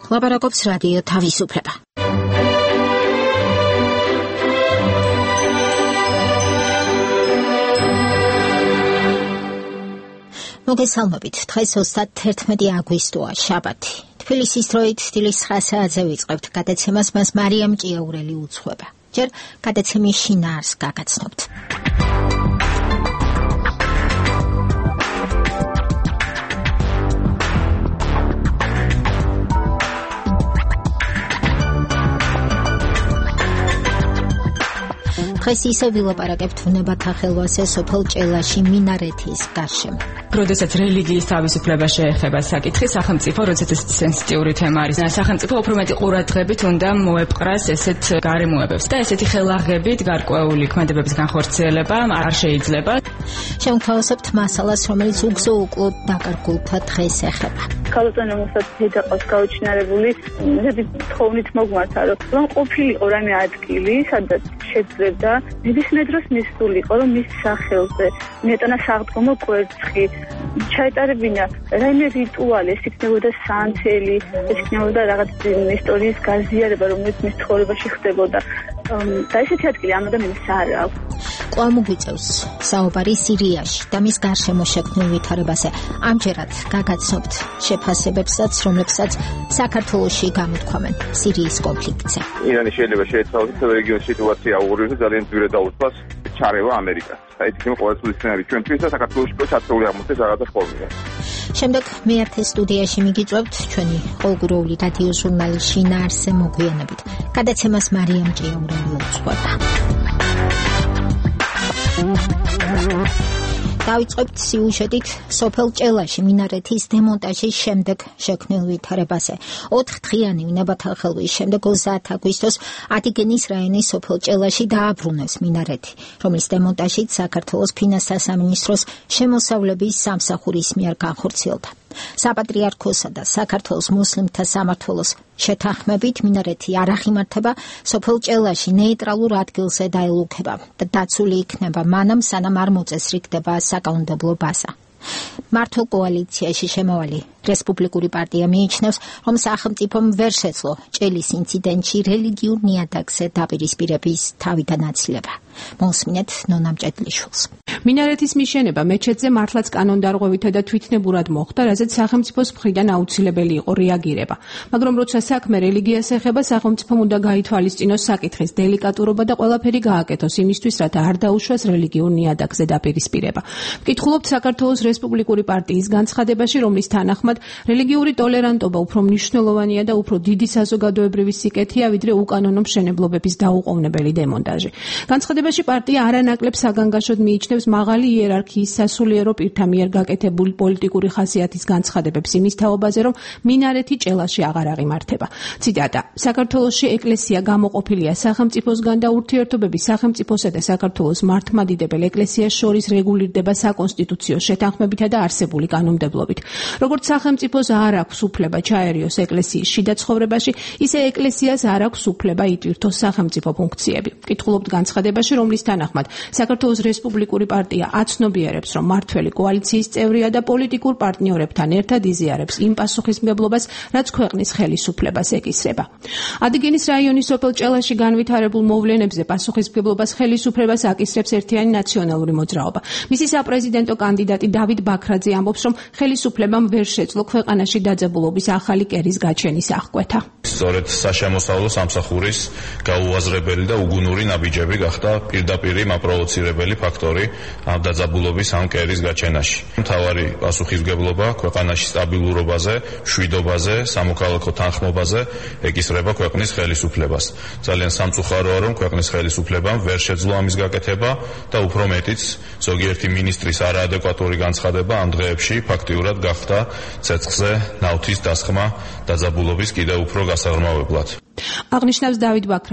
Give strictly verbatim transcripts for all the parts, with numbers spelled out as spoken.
ლაპარაკობს რადიო თავისუფლება. მოგესალმებით, დღეს ოცდაერთმეტი აგვისტოა, შაბათი. თბილისის დროით დილის ცხრა საათზე ვიწყებთ გადაცემას, მას მარიამ ჭიაურელი უძღვება. ჯერ გადაცემის შინაარსს გაგაცნობთ. დღეს ისე ვილაპარაკებთ ბუნებათა ხელვასე სოფელ ჭელაში მინარეთის გარშემო. როდესაც რელიგიის თავისუფლება შეეხება საკითხი, სახელმწიფო, როდესაც ეს სენსიტიური თემა არის, სახელმწიფო უფრო მეტი ყურადღებით უნდა მოეპყრას ესეთ გარემოებებს და ესეთი ხელაღებით გარკვეული ქმედებების განხორციელება არ შეიძლება. შევთავაზებთ მასალას, რომელიც უგზო უკლოდ დაკარგულთა დღეს ეხება. ქალწინებასაც დედაყავს გაუჩინარებული, ესეთი თხოვნით მოგმართა, რომ ყოფილიყო რამე ადგილი, სადაც შეძლებდა ნებისმიერ დროს მისულიყო, რომ მის სახელზე მიეტანა საღდგომო კვერცხი, ჩაეტარებინა რაიმე რიტუალი, ეს იქნებოდა სანთელი, ეს იქნებოდა რაღაც ისტორიის გაზიარება, რომელიც მის ცხოვრებაში ხდებოდა. და ესეთი ადგილი ამ ადამიანს არ აქვს. ყვამოგვიწევს საუბარი სირიაში და მის გარშემო შექმნილ ვითარებაზე. ამჯერად გაგაცნობთ შეფასებებსაც, რომლებსაც საქართველოში გამოთქვამენ სირიის კონფლიქტზე. ირანი შეიძლება შეეცვალოს რეგიონის სიტუაცია აუღურებს და ძალიან ძვირად დაუწყოს ჩარევა ამერიკას. საერთოდ იმ ყოველთვის სცენარი ჩვენთვის და საქართველოში ჩართული აღმოჩნდეს რაღაცა ფორმია. შემდეგ მეათე სტუდიაში მიგიწევთ ჩვენი ყოველგვაროვანი რადიო ჟურნალის შინაარსზე მოგვიანებით. გადაცემას მარიამ ჭიაურელი უძღვება. დავიწყებთ სიუჟეტით სოფელ ჭელაში მინარეთის დემონტაჟის შემდეგ შექმნილ ვითარებაზე. ოთხდღიანი ბუნებათა ხელვის შემდეგ ოცდაათ აგვისტოს ადიგენის რაიონის სოფელ ჭელაში დააბრუნეს მინარეთი, რომლის დემონტაჟით საქართველოს ფინანსთა სამინისტროს შემოსავლების სამსახურის მიერ განხორციელდა. საპატრიარქოსა და საქართველოს მუსლიმთა სამმართველოს შეთანხმებით მინარეთი არ აღიმართება, სოფელ ჭელაში ნეიტრალურ ადგილზე დაელუქება და დაცული იქნება მანამ, სანამ არ მოწესრიგდება საკანონმდებლო ბაზა. მართლ კოალიციაში შემავალი რესპუბლიკური პარტია მიიჩნევს, რომ სახელმწიფომ ვერ შეძლო ჭელის ინციდენტში რელიგიურ ნიადაგზე დაპირისპირების თავიდან აცილება. მოსმინეთ ნონა მჭედლიშვილს. მინარეთის მიშენება მეჩეთზე მართლაც კანონდარღვევითა და თვითნებურად მოხდა, რაზეც სახელმწიფოს მხრიდან აუცილებელი იყო რეაგირება. მაგრამ როცა საქმე რელიგიას ეხება, სახელმწიფომ უნდა გაითვალისწინოს საკითხის დელიკატურობა და ყველაფერი გააკეთოს იმისთვის, რათა არ დაუშვას რელიგიურ ნიადაგზე დაპირისპირება. ვკითხულობთ საქართველოს რესპუბლიკური პარტიის განცხადებაში, რომლის თანახმად რელიგიური ტოლერანტობა უფრო მნიშვნელოვანია და უფრო დიდი საზოგადოებრივი სიკეთეა, ვიდრე უკანონო მშენებლობების დაუყოვნებელი დემონტაჟი. განცხადებაში პარტია არანაკლებ საგანგაშოდ მიიჩნევს მაღალი იერარქიის სასულიერო პირთა მიერ გაკეთებული პოლიტიკური ხასიათის განცხადებებს იმის თაობაზე, რომ მინარეთი ჭელაში აღარ აღიმართება. ციტატა: საქართველოში ეკლესია გამოყოფილია სახელმწიფოსგან და ურთიერთობები სახელმწიფოსა და საქართველოს მართლმადიდებელ ეკლესიას შორის რეგულირდება საკონსტიტუციო შეთანხმებითა და არსებული კანონმდებლობით. როგორც სახელმწიფოს არ აქვს უფლება ჩაერიოს ეკლესიის შიდა ცხოვრებაში, ისე ეკლესიას არ აქვს უფლება იტვირთოს სახელმწიფო ფუნქციები. ვკითხულობთ განცხადებაში, რომლის თანახმად საქართველოს რესპუბლიკური პარტია აცნობიერებს, რომ მართველი კოალიციის წევრია და პოლიტიკურ პარტნიორებთან ერთად იზიარებს იმ პასუხისმგებლობას, რაც ქვეყნის ხელისუფლებას ეკისრება. ადიგენის რაიონის სოფელ ჭელაში განვითარებულ მოვლენებზე პასუხისმგებლობას ხელისუფლებას აკისრებს ერთიანი ნაციონალური მოძრაობა. მისი საპრეზიდენტო კანდიდატი დავით ბაქრაძე ამბობს, რომ ხელისუფლებამ ვერ შეძლო ქვეყანაში დაძაბულობის ახალი კერის გაჩენის აღკვეთა. სწორედ საშემოსავლო სამსახურის გაუაზრებელი და უგუნური ნაბიჯები გახდა პირდაპირი მაპროვოცირებელი ფაქტორი ამ დაძაბულობის ამ კერის გაჩენაში. მთავარი პასუხისმგებლობა ქვეყანაში სტაბილურობაზე, მშვიდობაზე, სამოქალაქო თანხმობაზე ეკისრება ქვეყნის ხელისუფლებას. ძალიან სამწუხაროა, რომ ქვეყნის ხელისუფლებამ ვერ შეძლო ამის გაკეთება და უფრო მეტიც ზოგიერთი მინისტრის არაადეკვატური განცხადება ამ დღეებში ფაქტიურად გახდა ცეცხლზე ნავთის დასხმა დაძაბულობის კიდევ უფრო გასაღრმავებლად. აღნიშნავს დავით ბაქრაძე.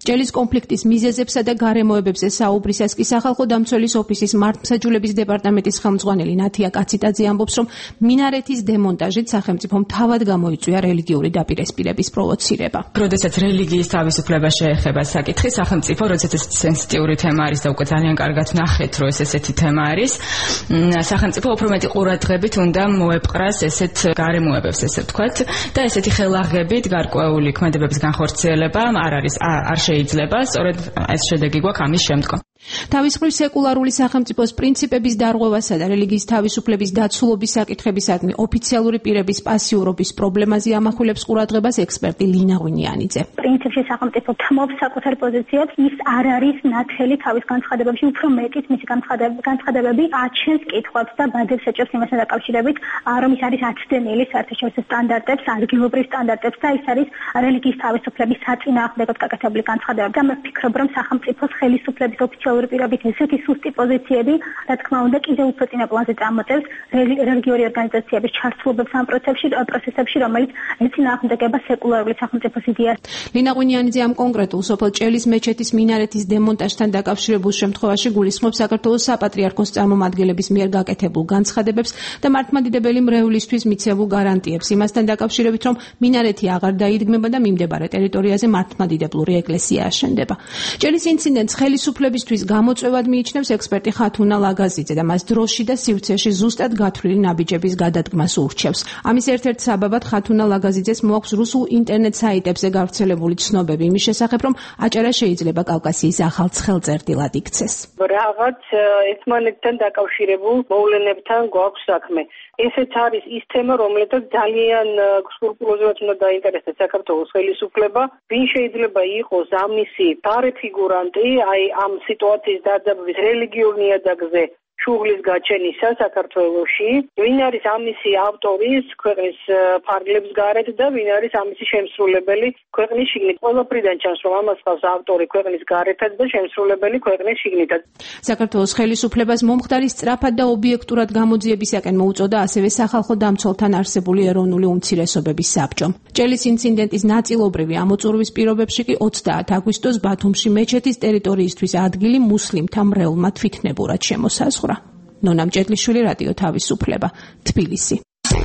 ჭელის კონფლიქტის მიზეზებსა და გარემოებებზე საუბრისას კი სახალხო დამცველის ოფისის მართლმსაჯულების დეპარტამენტის ხელმძღვანელი ნათია კაციტაძე ამბობს, რომ მინარეთის დემონტაჟით სახელმწიფომ თავად გამოიწვია რელიგიური დაპირისპირების პროვოცირება. როდესაც რელიგიის თავისუფლება შეეხება საკითხი, სახელმწიფო, როდესაც ეს სენსიტიური თემა არის და უკვე ძალიან კარგად ნახეთ, რომ ეს ესეთი თემა არის, სახელმწიფო უფრო მეტი ყურადღებით უნდა მოეპყრას ესეთ გარემოებებს, ესე ვთქვათ, და ესეთი ხელაღებით გარკვეული ქმედებების განხორციელება არ არის არ შეიძლება, სწორედ ეს შედეგი გვაქვს ამის შემდგომ. თავის მხრივ სეკულარული სახელმწიფოს პრინციპების დარღვევასა და რელიგიის თავისუფლების დაცულობის საკითხებისადმი ოფიციალური პირების პასიურობის პრობლემაზე ამახვილებს ყურადღებას ექსპერტი ლინა ღვინიანიძე. პრინციპში სახელმწიფო თმობს საკუთარ პოზიციებს, ის არ არის ნათელი თავის განცხადებებში, უფრო მეტიც მისი განცხადებები აჩენს კითხვებს და ბაძებს ეჭვს იმასთან დაკავშირებით, რომ ის არის აცდენილი საერთაშორისო სტანდარტებს, ადგილობრივ სტანდარტებს და ის არის რელიგიის თავისუფლების საწინააღმდეგოდ გაკეთებული განცხადებები. და მე ვფიქრობ, რომ სახელმწიფოს ხელისუფლების ოფიციალური პირობით ესეთი სუსტი პოზიციები, რა თქმა უნდა, კიდევ უფრო წინა პლანზე წამოწევს რელიგიური ორგანიზაციების ჩართულობებს ამ პროცესებში, პროცესებში, რომელიც ეწინააღმდეგება სეკულარული სახელმწიფოს იდეას. ლინა ღვინიანიძე ამ კონკრეტულ სოფელ ჭელის მეჩეთის მინარეთის დემონტაჟთან დაკავშირებულ შემთხვევაში გულისხმობს საქართველოს საპატრიარქოს წარმომადგენლების მიერ გაკეთებულ განცხადებებს და მართლმადიდებელი მრევლისთვის მიცემულ გარანტიებს იმასთან დაკავშირებით, რომ მინარეთი აღარ დაიდგმება და მიმდებარე ტერიტორიაზე მართლმადიდებლური ეკლესია აშენდება. ჭელის ინციდენტს ხელისუფლებისთვის გამოწვევად მიიჩნევს ექსპერტი ხათუნა ლაგაზიძე და მას დროში და სივრცეში ზუსტად გათვლილი ნაბიჯების გადადგმას ურჩევს. ამის ერთ-ერთ საბაბად ხათუნა ლაგაზიძეს მოაქვს რუსულ ინტერნეტ საიტებზე გავრცელებული ცნობები იმის შესახებ, რომ აჭარა შეიძლება კავკასიის ახალ ცხელწერტილად იქცეს. რაღაც ერთმანეთთან დაკავშირებულ მოვლენებთან გვაქვს საქმე. ესეც არის ის თემა, რომელსაც ძალიან სკრუპულოზურად უნდა დაინტერესდეს საქართველოს ხელისუფლება. ვინ შეიძლება იყოს ამისი გარეთფიგურანტი, აი ამ სიტუაციის დაძაბვის რელიგიურ ნიადაგზე შუღლის გაჩენისა საქართველოში, ვინ არის ამისი ავტორის ქვეყნის ფარგლებს გარეთ და ვინ არის ამისი შემსრულებელი ქვეყნის შიგნით. ყველაფრიდან ჩანს, რომ ამას ყავს ავტორი ქვეყნის გარეთაც და შემსრულებელი ქვეყნის შიგნითაც. საქართველოს ხელისუფლებას მომხდარი სწრაფად და ობიექტურად გამოძიებისაკენ მოუწოდა ასევე სახალხო დამცველთან არსებული ეროვნული უმცირესობების საბჭომ. ჭელის ინციდენტის ნაწილობრივი ამოწურვის პირობებში კი ოცდაათი აგვისტოს ბათუმში მეჩეთის ტერიტორიისთვის ადგილი მუსლიმთა მრევლმა თვითნებურად შემოსაზღვრა. ნონა მჭედლიშვილი, რადიო თავისუფლება, თბილისი.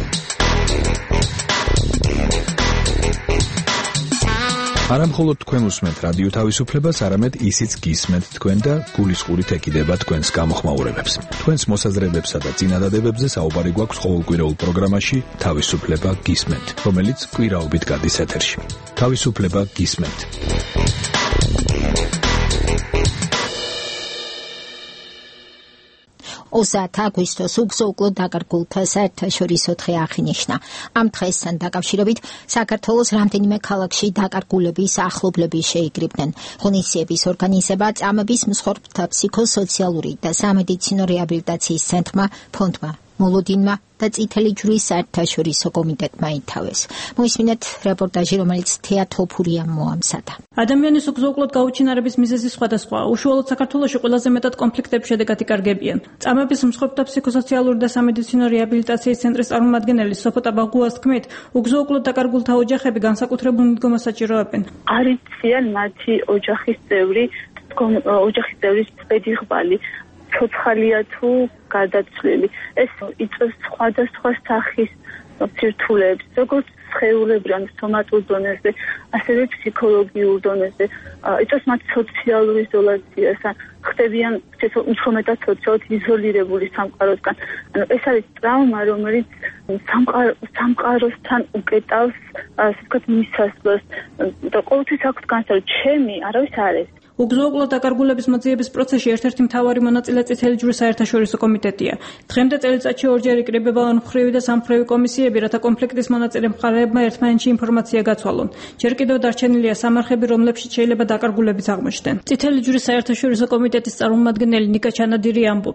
არა მხოლოდ თქვენ უსმენთ რადიო თავისუფლებას, არამედ ისიც გისმენთ თქვენ და გულისყურით ეკიდება თქვენს გამოხმაურებებს. თქვენს მოსაზრებებსა და წინადადებებზე საუბარი გვაქვს ყოველკვირეულ პროგრამაში თავისუფლება გისმენთ, რომელიც კვირაობით გადის ეთერში. თავისუფლება გისმენთ. ოცდაათი აგვისტოს უგზო-უკლოდ დაკარგულთა საერთაშორისო დღე აღინიშნა. ამ დღესთან დაკავშირებით საქართველოს რამდენიმე ქალაქში დაკარგულების ახლობლები შეიკრიბნენ. ღონისძიების ორგანიზება წამების მსხვერპლთა ფსიქოსოციალური და სამედიცინო რეაბილიტაციის ცენტრმა, ფონდმა, მოლოდინმა და წითელი ჯვრის საერთაშორისო კომიტეტმა ითავეს. მოისმინეთ რეპორტაჟი, რომელიც თეა თოფურიამ მოამზადა. ადამიანის უგზო-უკლოდ გაუჩინარების მიზეზი სხვადასხვა. უშუალოდ საქართველოში ყველაზე მეტად კონფლიქტებს შედეგად იკარგებიან. წამების მსხვერპლთა ფსიქოსოციალური და სამედიცინო რეაბილიტაციის ცენტრის წარმომადგენელი სოფოტა ბაღუას თქმით, უგზო-უკლოდ დაკარგულთა ოჯახები განსაკუთრებულ მიდგომას საჭიროებენ. არიციან მათი ოჯახის წევრი, ოჯახის წევრის პედიღბალი. ცოცხალია თუ გადაცვლილი. ეს იწვევს სხვადასხვა სახის ცირთულებს, როგორც სხეულებრივ, სომატურ დონეზე, ასევე ფსიქოლოგიურ დონეზე. იწვევს მათ სოციალურ იზოლაციას, ხდებიან უფრო მეტად სოციალურად იზოლირებული სამყაროსგან. ანუ ეს არის ტრავმა, რომელიც სამყაროსთან უკეტავს, ასე ვთქვათ, მისასვლელს და ყოველთვის აქვს განსაზღვრა, ჩემი არავის არ არის. უგზო-უკლოდ დაკარგულების მოძიების პროცესში ერთ-ერთი მთავარი მონაწილე წითელი ჯვრის საერთაშორისო კომიტეტია. დღემდე წელიწადში ორჯერ იკრიბება ორმხრივი და სამმხრივი კომისიები, რათა კონფლიქტის მონაწილე მხარეებმა ერთმანეთში ინფორმაცია გაცვალონ. ჯერ კიდევ დარჩენილია სამარხები, რომლებშიც შეიძლება დაკარგულებიც აღმოჩნდნენ. წითელი ჯვრის საერთაშორისო კომიტეტის წარმომადგენელი ნიკა ჩანადირი ამბობს.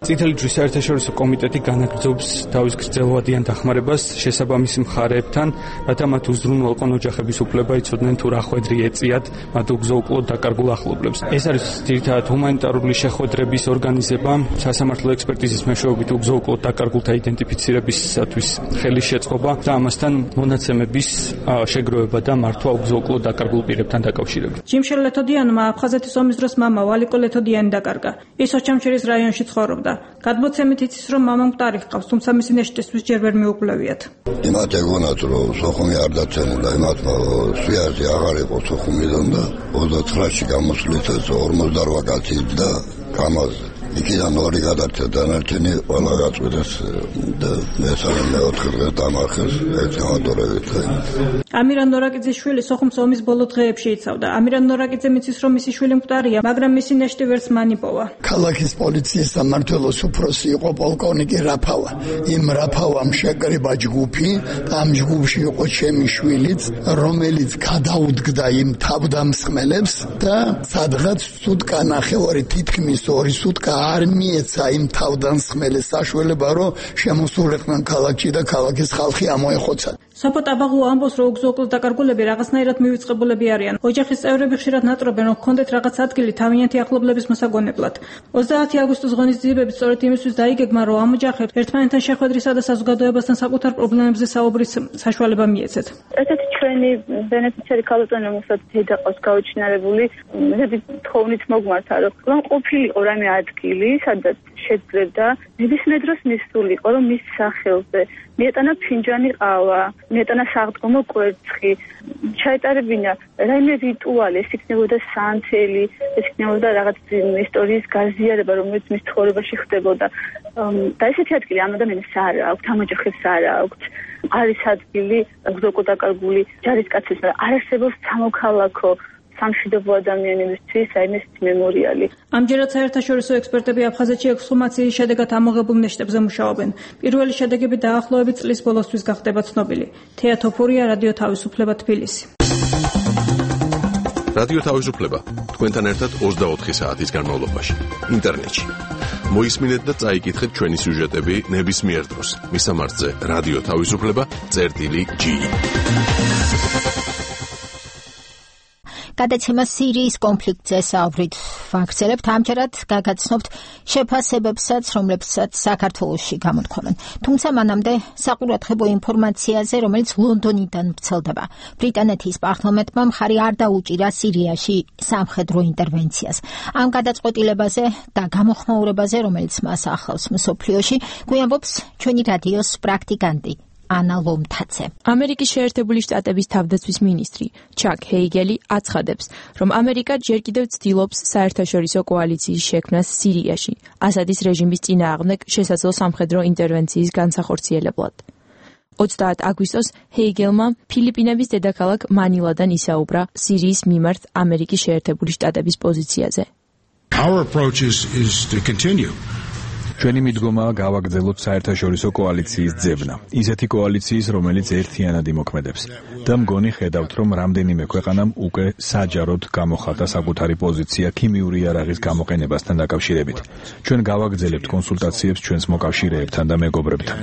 წითელი ჯვრის საერთაშორისო კომიტეტი განაგრძობს თავის გრძელვადიან დახმარებას შესაბამის მხარეებთან, რათა მათ უზრუნველყონ ოჯახების უფლება იცოდნენ თუ რა ხვედრი ეწიათ მათ უგზო-უკლოდ დაკარგულ ახლობლებს. ეს არის ძირითადად ჰუმანიტარული შეხვედრების ორგანიზება, სასამართლო ექსპერტიზის მეშვეობით უგზო-უკლოდ დაკარგულთა იდენტიფიცირებისათვის ხელის შეწყობა და ამასთან მონაცემების შეგროვება და მართვა უგზო-უკლოდ დაკარგულ პირებთან დაკავშირებით. ჯიმშელ ლეთოდიანმა აფხაზეთის ომის დროს მამა ვალიკო ლეთოდიანი დაკარგა. ის ოჩამჩირის რაიონში ცხოვრობდა. გადმოცემით იცის, რომ მამა მკვდარი ჰყავს, თუმცა მისი ნეშტისთვის ჯერ ვერ მიუკვლევიათ. იმათ ეგონათ, რომ სოხუმი არ დაცემულა, იმათმა სვიაზი აღარ იყო სოხუმიდან და ოცდათხრაში გამოსვლითაც ორმოცდაოთხ კაცი და გამაზე. იქიდან ორი გადარჩა დანარჩენი ყველა გაწყვეტეს და მესამე მეოთხე დღე დამარხეს ექსკავატორებით. ამირან ნორაკიძის შვილი სოხუმის ომის ბოლო დღეებში იცავდა. ამირან ნორაკიძემ იცის, რომ მისი შვილი მკვდარია, მაგრამ მისი ნეშტი ვერც მან იპოვა. ქალაქის პოლიციის სამმართველოს უფროსი იყო პოლკოვნიკი რაფავა. იმ რაფავამ შეკრიბა ჯგუფი და ამ ჯგუფში იყო ჩემი შვილიც, რომელიც გადაუდგდა იმ თავდამსხმელებს და სადღაც სუტკა ნახევარი თითქმის ორი სუტკა არ მიეცა იმ თავდამსხმელის საშუალება, რომ შემოსულიყვნენ ქალაქში და ქალაქის ხალხი ამოეხოცა. სოფო ტაბაღუ ამბობს, რომ უგზო-უკლოდ დაკარგულები რაღაცნაირად მივიწყებულები არიან. ოჯახის წევრები ხშირად ნატრობენ, რომ ჰქონდეთ რაღაც ადგილი თავიანთი ახლობლების მოსაგონებლად. ოცდაათი აგვისტოს ღონისძიებები სწორედ იმისთვის დაიგეგმა, რომ ამ ოჯახებს ერთმანეთთან შეხვედრისა და საზოგადოებასთან საკუთარ პრობლემებზე საუბრის საშუალება მიეცეთ. ესეთი ჩვენი ბენეფიციარი ქალბატონი მოხდა დედა ყავს გაუჩინარებული, ესეთი თხოვნით მოგმართა, რომ ყოფილიყო რამე ადგილი, სადაც შეძლებდა ნებისმიერ დროს მისულიყო, რომ მის სახელზე მიეტანა ფინჯანი ყავა, მიეტანა საღდგომო კვერცხი, ჩაეტარებინა რაიმე რიტუალი, ეს იქნებოდა სანთელი, ეს იქნებოდა რაღაც ისტორიის გაზიარება, რომელიც მის ცხოვრებაში ხდებოდა. და ესეთი ადგილი ამ ადამიანებს არ აქვს, ამ ოჯახებს არ აქვს. არის ადგილი უგზო-უკლოდ დაკარგული ჯარისკაცის, არ არსებობს სამოქალაქო სამშვიდობო ადამიანებისთვის აიმეს მემორიალი. ამჯერად საერთაშორისო ექსპერტები აფხაზეთში ექსჰუმაციის შედეგად ამოღებულ ნეშტებზე მუშაობენ. პირველი შედეგები დაახლოებით წლის ბოლოსთვის გახდება ცნობილი. თეა თოფურია, რადიო თავისუფლება, თბილისი. რადიო თავისუფლება თქვენთან ერთად ოცდაოთხი საათის განმავლობაში ინტერნეტში. მოისმინეთ და წაიკითხეთ ჩვენი სიუჟეტები ნებისმიერ დროს. მისამართზე რადიო თავისუფლება წერტილი ჯი. გადაცემა სირიის კონფლიქტზე საუბრით ვაგრძელებთ. ამჯერად გაგაცნობთ შეფასებებსაც, რომლებსაც საქართველოში გამოთქვამენ. თუმცა მანამდე საყურადღებო ინფორმაციაზე, რომელიც ლონდონიდან ვრცელდება. ბრიტანეთის პარლამენტმა მხარი არ დაუჭირა სირიაში სამხედრო ინტერვენციას. ამ გადაწყვეტილებაზე და გამოხმაურებაზე, რომელიც მას ახლავს მსოფლიოში, გვიამბობს ჩვენი რადიოს პრაქტიკანტი ანა ლომთაძე. ამერიკის შეერთებული შტატების თავდაცვის მინისტრი ჩაკ ჰეიგელი აცხადებს, რომ ამერიკა ჯერ კიდევ ცდილობს საერთაშორისო კოალიციის შექმნას სირიაში, ასადის რეჟიმის წინააღმდეგ შესაძლო სამხედრო ინტერვენციის განსახორციელებლად. ოცდაათი აგვისტოს ჰეიგელმა ფილიპინების დედაქალაქ მანილადან ისაუბრა სირიის მიმართ ამერიკის შეერთებული შტატების პოზიციაზე. Our approach is, is to continue. ჩვენი მიდგომაა გავაგრძელოთ საერთაშორისო კოალიციის ძებნა, ისეთი კოალიციის, რომელიც ერთიანად იმოქმედებს. და მგონი ხედავთ, რომ რამდენიმე ქვეყანამ უკვე საჯაროდ გამოხატა საკუთარი პოზიცია ქიმიური იარაღის გამოყენებასთან დაკავშირებით. ჩვენ გავაგრძელებთ კონსულტაციებს ჩვენს მოკავშირეებთან და მეგობრებთან.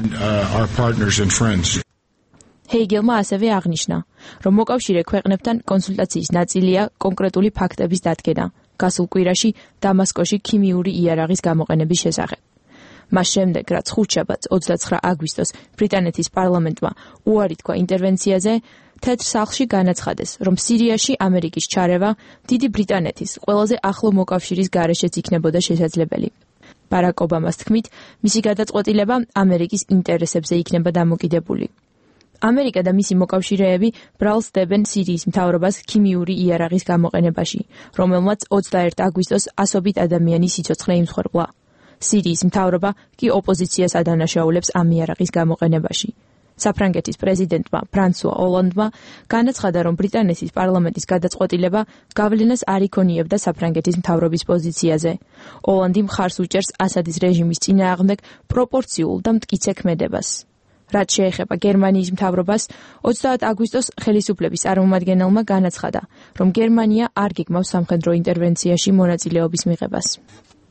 ჰეიგელმა ასევე აღნიშნა, რომ მოკავშირე ქვეყნებთან კონსულტაციის ნაწილია კონკრეტული ფაქტების დადგენა, გასულ კვირაში დამასკოში ქიმიური იარაღის გამოყენების შესახებ. მას შემდეგ, რაც ხუთშაბათს ოცდაცხრა აგვისტოს ბრიტანეთის პარლამენტმა უარი თქვა ინტერვენციაზე, თეთრ სახლში განაცხადეს, რომ სირიაში ამერიკის ჩარევა დიდი ბრიტანეთის ყველაზე ახლო მოკავშირის გარეშეც იქნებოდა შესაძლებელი. ბარაკ ობამას თქმით, მისი გადაწყვეტილება ამერიკის ინტერესებზე იქნება დამოკიდებული. ამერიკა და მისი მოკავშირეები ბრალს დებენ სირიის მთავრობას ქიმიური იარაღის გამოყენებაში, რომელმაც ოცდაერთი აგვისტოს ასობით ადამიანის სიცოცხლე იმსხვერპლა. სირიის მთავრობა კი ოპოზიციას ადანაშაულებს ამ იარაღის გამოყენებაში. საფრანგეთის პრეზიდენტმა ფრანსუა ოლანდმა განაცხადა, რომ ბრიტანეთის პარლამენტის გადაწყვეტილება გავლენას არ იქონიებდა საფრანგეთის მთავრობის პოზიციაზე. ოლანდი მხარს უჭერს ასადის რეჟიმის წინააღმდეგ პროპორციულ და მტკიცე ქმედებას. რაც შეეხება გერმანიის მთავრობას, ოცდაათი აგვისტოს ხელისუფლების წარმომადგენელმა განაცხადა, რომ გერმანია არ გეგმავს სამხედრო ინტერვენციაში მონაწილეობის მიღებას.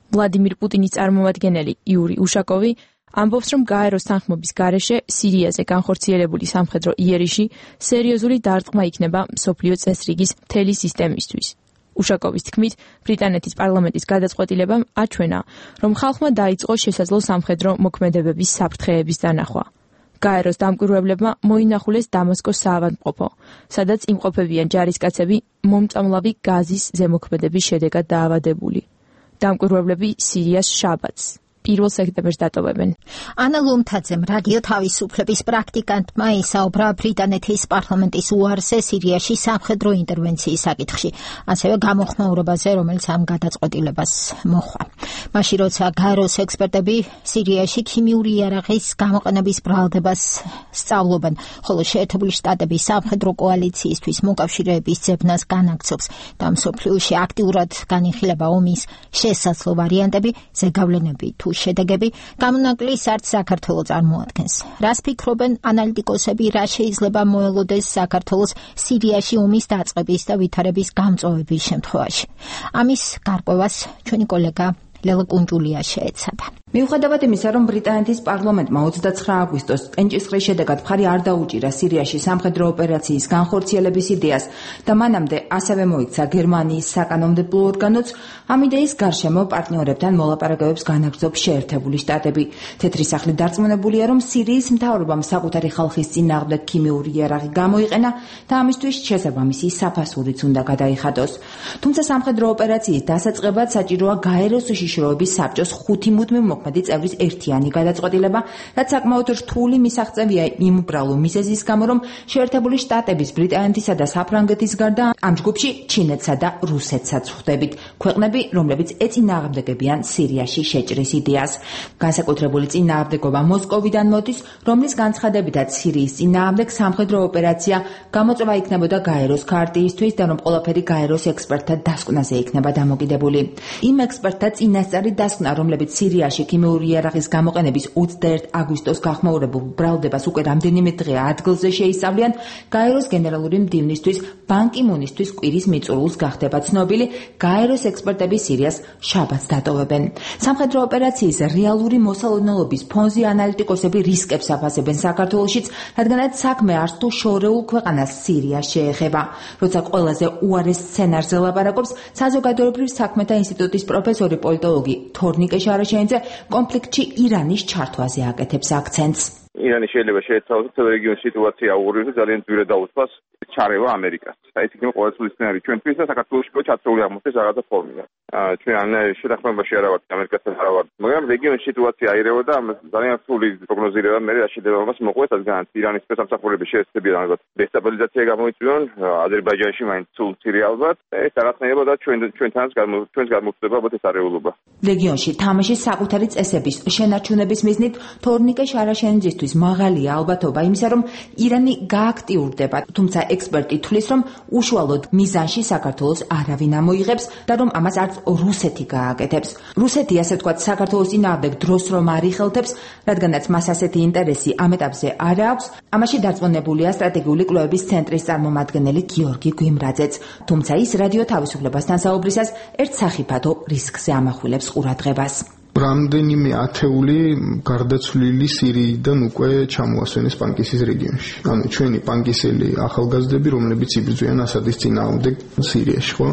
ვლადიმირ პუტინის წარმომადგენელი იური უშაკოვი ამბობს, რომ გაეროს თანხმობის გარეშე სირიაზე განხორციელებული სამხედრო იერიში სერიოზული დარტყმა იქნება მსოფლიო წესრიგის მთელი სისტემისთვის. უშაკოვის თქმით, ბრიტანეთის პარლამენტის გადაწყვეტილებამ აჩვენა, რომ ხალხმა დაიწყო შესაძლო სამხედრო მოქმედებების საფრთხეების დანახვა. გაეროს დამკვირვებლებმა მოინახულეს დამასკოს საავადმყოფო, სადაც იმყოფებიან ჯარისკაცები მომწამლავი გაზის ზემოქმედების შედეგად დაავადებული. დამკვირვებლები სირიას შაბათს პირველ სექტემბერს დატოვებენ. ანა ლუმთაძემ რადიო თავისუფლების პრაქტიკანტმა ისაუბრა ბრიტანეთის პარლამენტის უარზე სირიაში სამხედრო ინტერვენციის საკითხში, ასევე გამოხმაურებაზე, რომელიც ამ გადაწყვეტილებას მოჰყვა. მაშინ როცა გაეროს ექსპერტები სირიაში ქიმიური იარაღის გამოყენების ბრალდებას სწავლობენ, ხოლო შეერთებული შტატების სამხედრო კოალიციისთვის მოკავშირეების ძებნას განაგრძობს და მსოფლიოში აქტიურად განიხილება ომის შესაძლო ვარიანტები, ზეგავლენები თუ შედეგები გამონაკლისს არც საქართველო წარმოადგენს. რას ფიქრობენ ანალიტიკოსები, რა შეიძლება მოელოდეს საქართველოს სირიაში ომის დაწყების და ვითარების გამწვავების შემთხვევაში? ამის გარკვევას ჩვენი კოლეგა ლელა კუნჯულია შეეცადა. მიუხედავად იმისა, რომ ბრიტანეთის პარლამენტმა ოცდაცხრა აგვისტოს კენჭისყრის შედეგად მხარი არ დაუჭირა სირიაში სამხედრო ოპერაციის განხორციელების იდეას და მანამდე ასევე მოიქცა გერმანიის საკანონმდებლო ორგანოც, ამ იდეის გარშემო პარტნიორებთან მოლაპარაკებებს განაგრძობს შეერთებული შტატები. თეთრი სახლი დარწმუნებულია, რომ სირიის მთავრობამ საკუთარი ხალხის წინააღმდეგ ქიმიური იარაღი გამოიყენა და ამისთვის შესაბამისი საფასურიც უნდა გადაიხადოს. თუმცა სამხედრო ოპერაციის დასაწყებად საჭიროა გაეროს უშიშროების საბჭოს ხუთი მუდმივ მოქმედი წევრის ერთიანი გადაწყვეტილება, რაც საკმაოდ რთული მისაღწევია იმ უბრალო მიზეზის გამო, რომ შეერთებული შტატების, ბრიტანეთისა და საფრანგეთის გარდა ამ ჯგუფში ჩინეთსა და რუსეთსაც ხვდებით, ქვეყნები, რომლებიც ეწინააღმდეგებიან სირიაში შეჭრის იდეას. განსაკუთრებული წინააღმდეგობა მოსკოვიდან მოდის, რომლის განცხადებითაც სირიის წინააღმდეგ სამხედრო ოპერაცია გამოწვევა იქნებოდა გაეროს ქარტიისთვის და რომ ყველაფერი გაეროს ექსპერტთა დასკვნაზე იქნება დამოკიდებული. იმ ექსპერტთა წინასწარი დასკვნა, რომლებიც სირიაში ქიმიური იარაღის გამოყენების ოცდაერთი აგვისტოს გახმაურებულ ბრალდებას უკვე რამდენიმე დღე ადგილზე შეისწავლიან, გაეროს გენერალური მდივნისთვის ბან კი მუნისთვის კვირის მიწურულს გახდება ცნობილი, გაეროს ექსპერტები სირიას შაბათს დატოვებენ. სამხედრო ოპერაციის რეალური მოსალოდნელობის ფონზე ანალიტიკოსები რისკებს აფასებენ საქართველოშიც, რადგანაც საქმე არც თუ შორეულ ქვეყანას სირიას შეეხება. როცა ყველაზე უარეს სცენარზე ლაპარაკობს საზოგადოებრივ საქმეთა ინსტიტუტის პროფესორი პოლიტოლოგი თორნიკე შარაშენიძე კონფლიქტში ირანის ჩართვაზე აკეთებს აქცენტს. ირანი შეიძლება შეეცვალოს თელ რეგიონის სიტუაცია აუღუროს და ძალიან ძვირად დაუწყოს ჩარევა ამერიკას. ეს იქნება ყოველწლიური სცენარი ჩვენთვის და საქართველოში უკვე ჩართული აღმოჩნდეს რაღაცა ფორმულა. ჩვენ შეთანხმებაში არ ვართ ამერიკასთან არ ვართ, მაგრამ რეგიონის სიტუაცია აირევდა ძალიან რთული პროგნოზირება მე რა შეიძლება მას მოყვეს, რადგან ირანის სპეცსამსახურები შეეცდებიან ალბათ დესტაბილიზაცია გამოიწვიონ აზერბაიჯანში მაინც სულ მცირე ალბათ. ეს რაღაცნაირად და ჩვენ ჩვენთანაც ჩვენს გამოწვდება ალბათ ეს არეულობა. რეგიონში თამაშის საკუთარი წესების შენარჩუნების მიზნით თორნიკე შარაშენიძისთვის მაღალია ალბათობა იმისა, რომ ირანი გააქტიურდება, თუმცა ექსპერტი თვლის, რომ უშუალოდ მიზანში საქართველოს არავინ ამოიღებს და რომ ამას არც რუსეთი გააკეთებს. რუსეთი, ასე ვთქვათ, საქართველოს წინააღმდეგ დროს რომ არ იხელთებს, რადგანაც მას ასეთი ინტერესი ამ ეტაპზე არ აქვს, ამაში დარწმუნებულია სტრატეგიული კვლევების ცენტრის წარმომადგენელი გიორგი გვიმრაძეც. თუმცა ის რადიო თავისუფლებასთან საუბრისას ერთ სახიფათო რისკზე ამახვილებს ყურადღებას. რამდენიმე ათეული გარდაცვლილი სირიიდან უკვე ჩამოასვენეს პანკისის რეგიონში. ანუ ჩვენი პანკისელი ახალგაზრდები, რომლებიც იბრძვიან ასადის წინააღმდეგ სირიაში, ხო?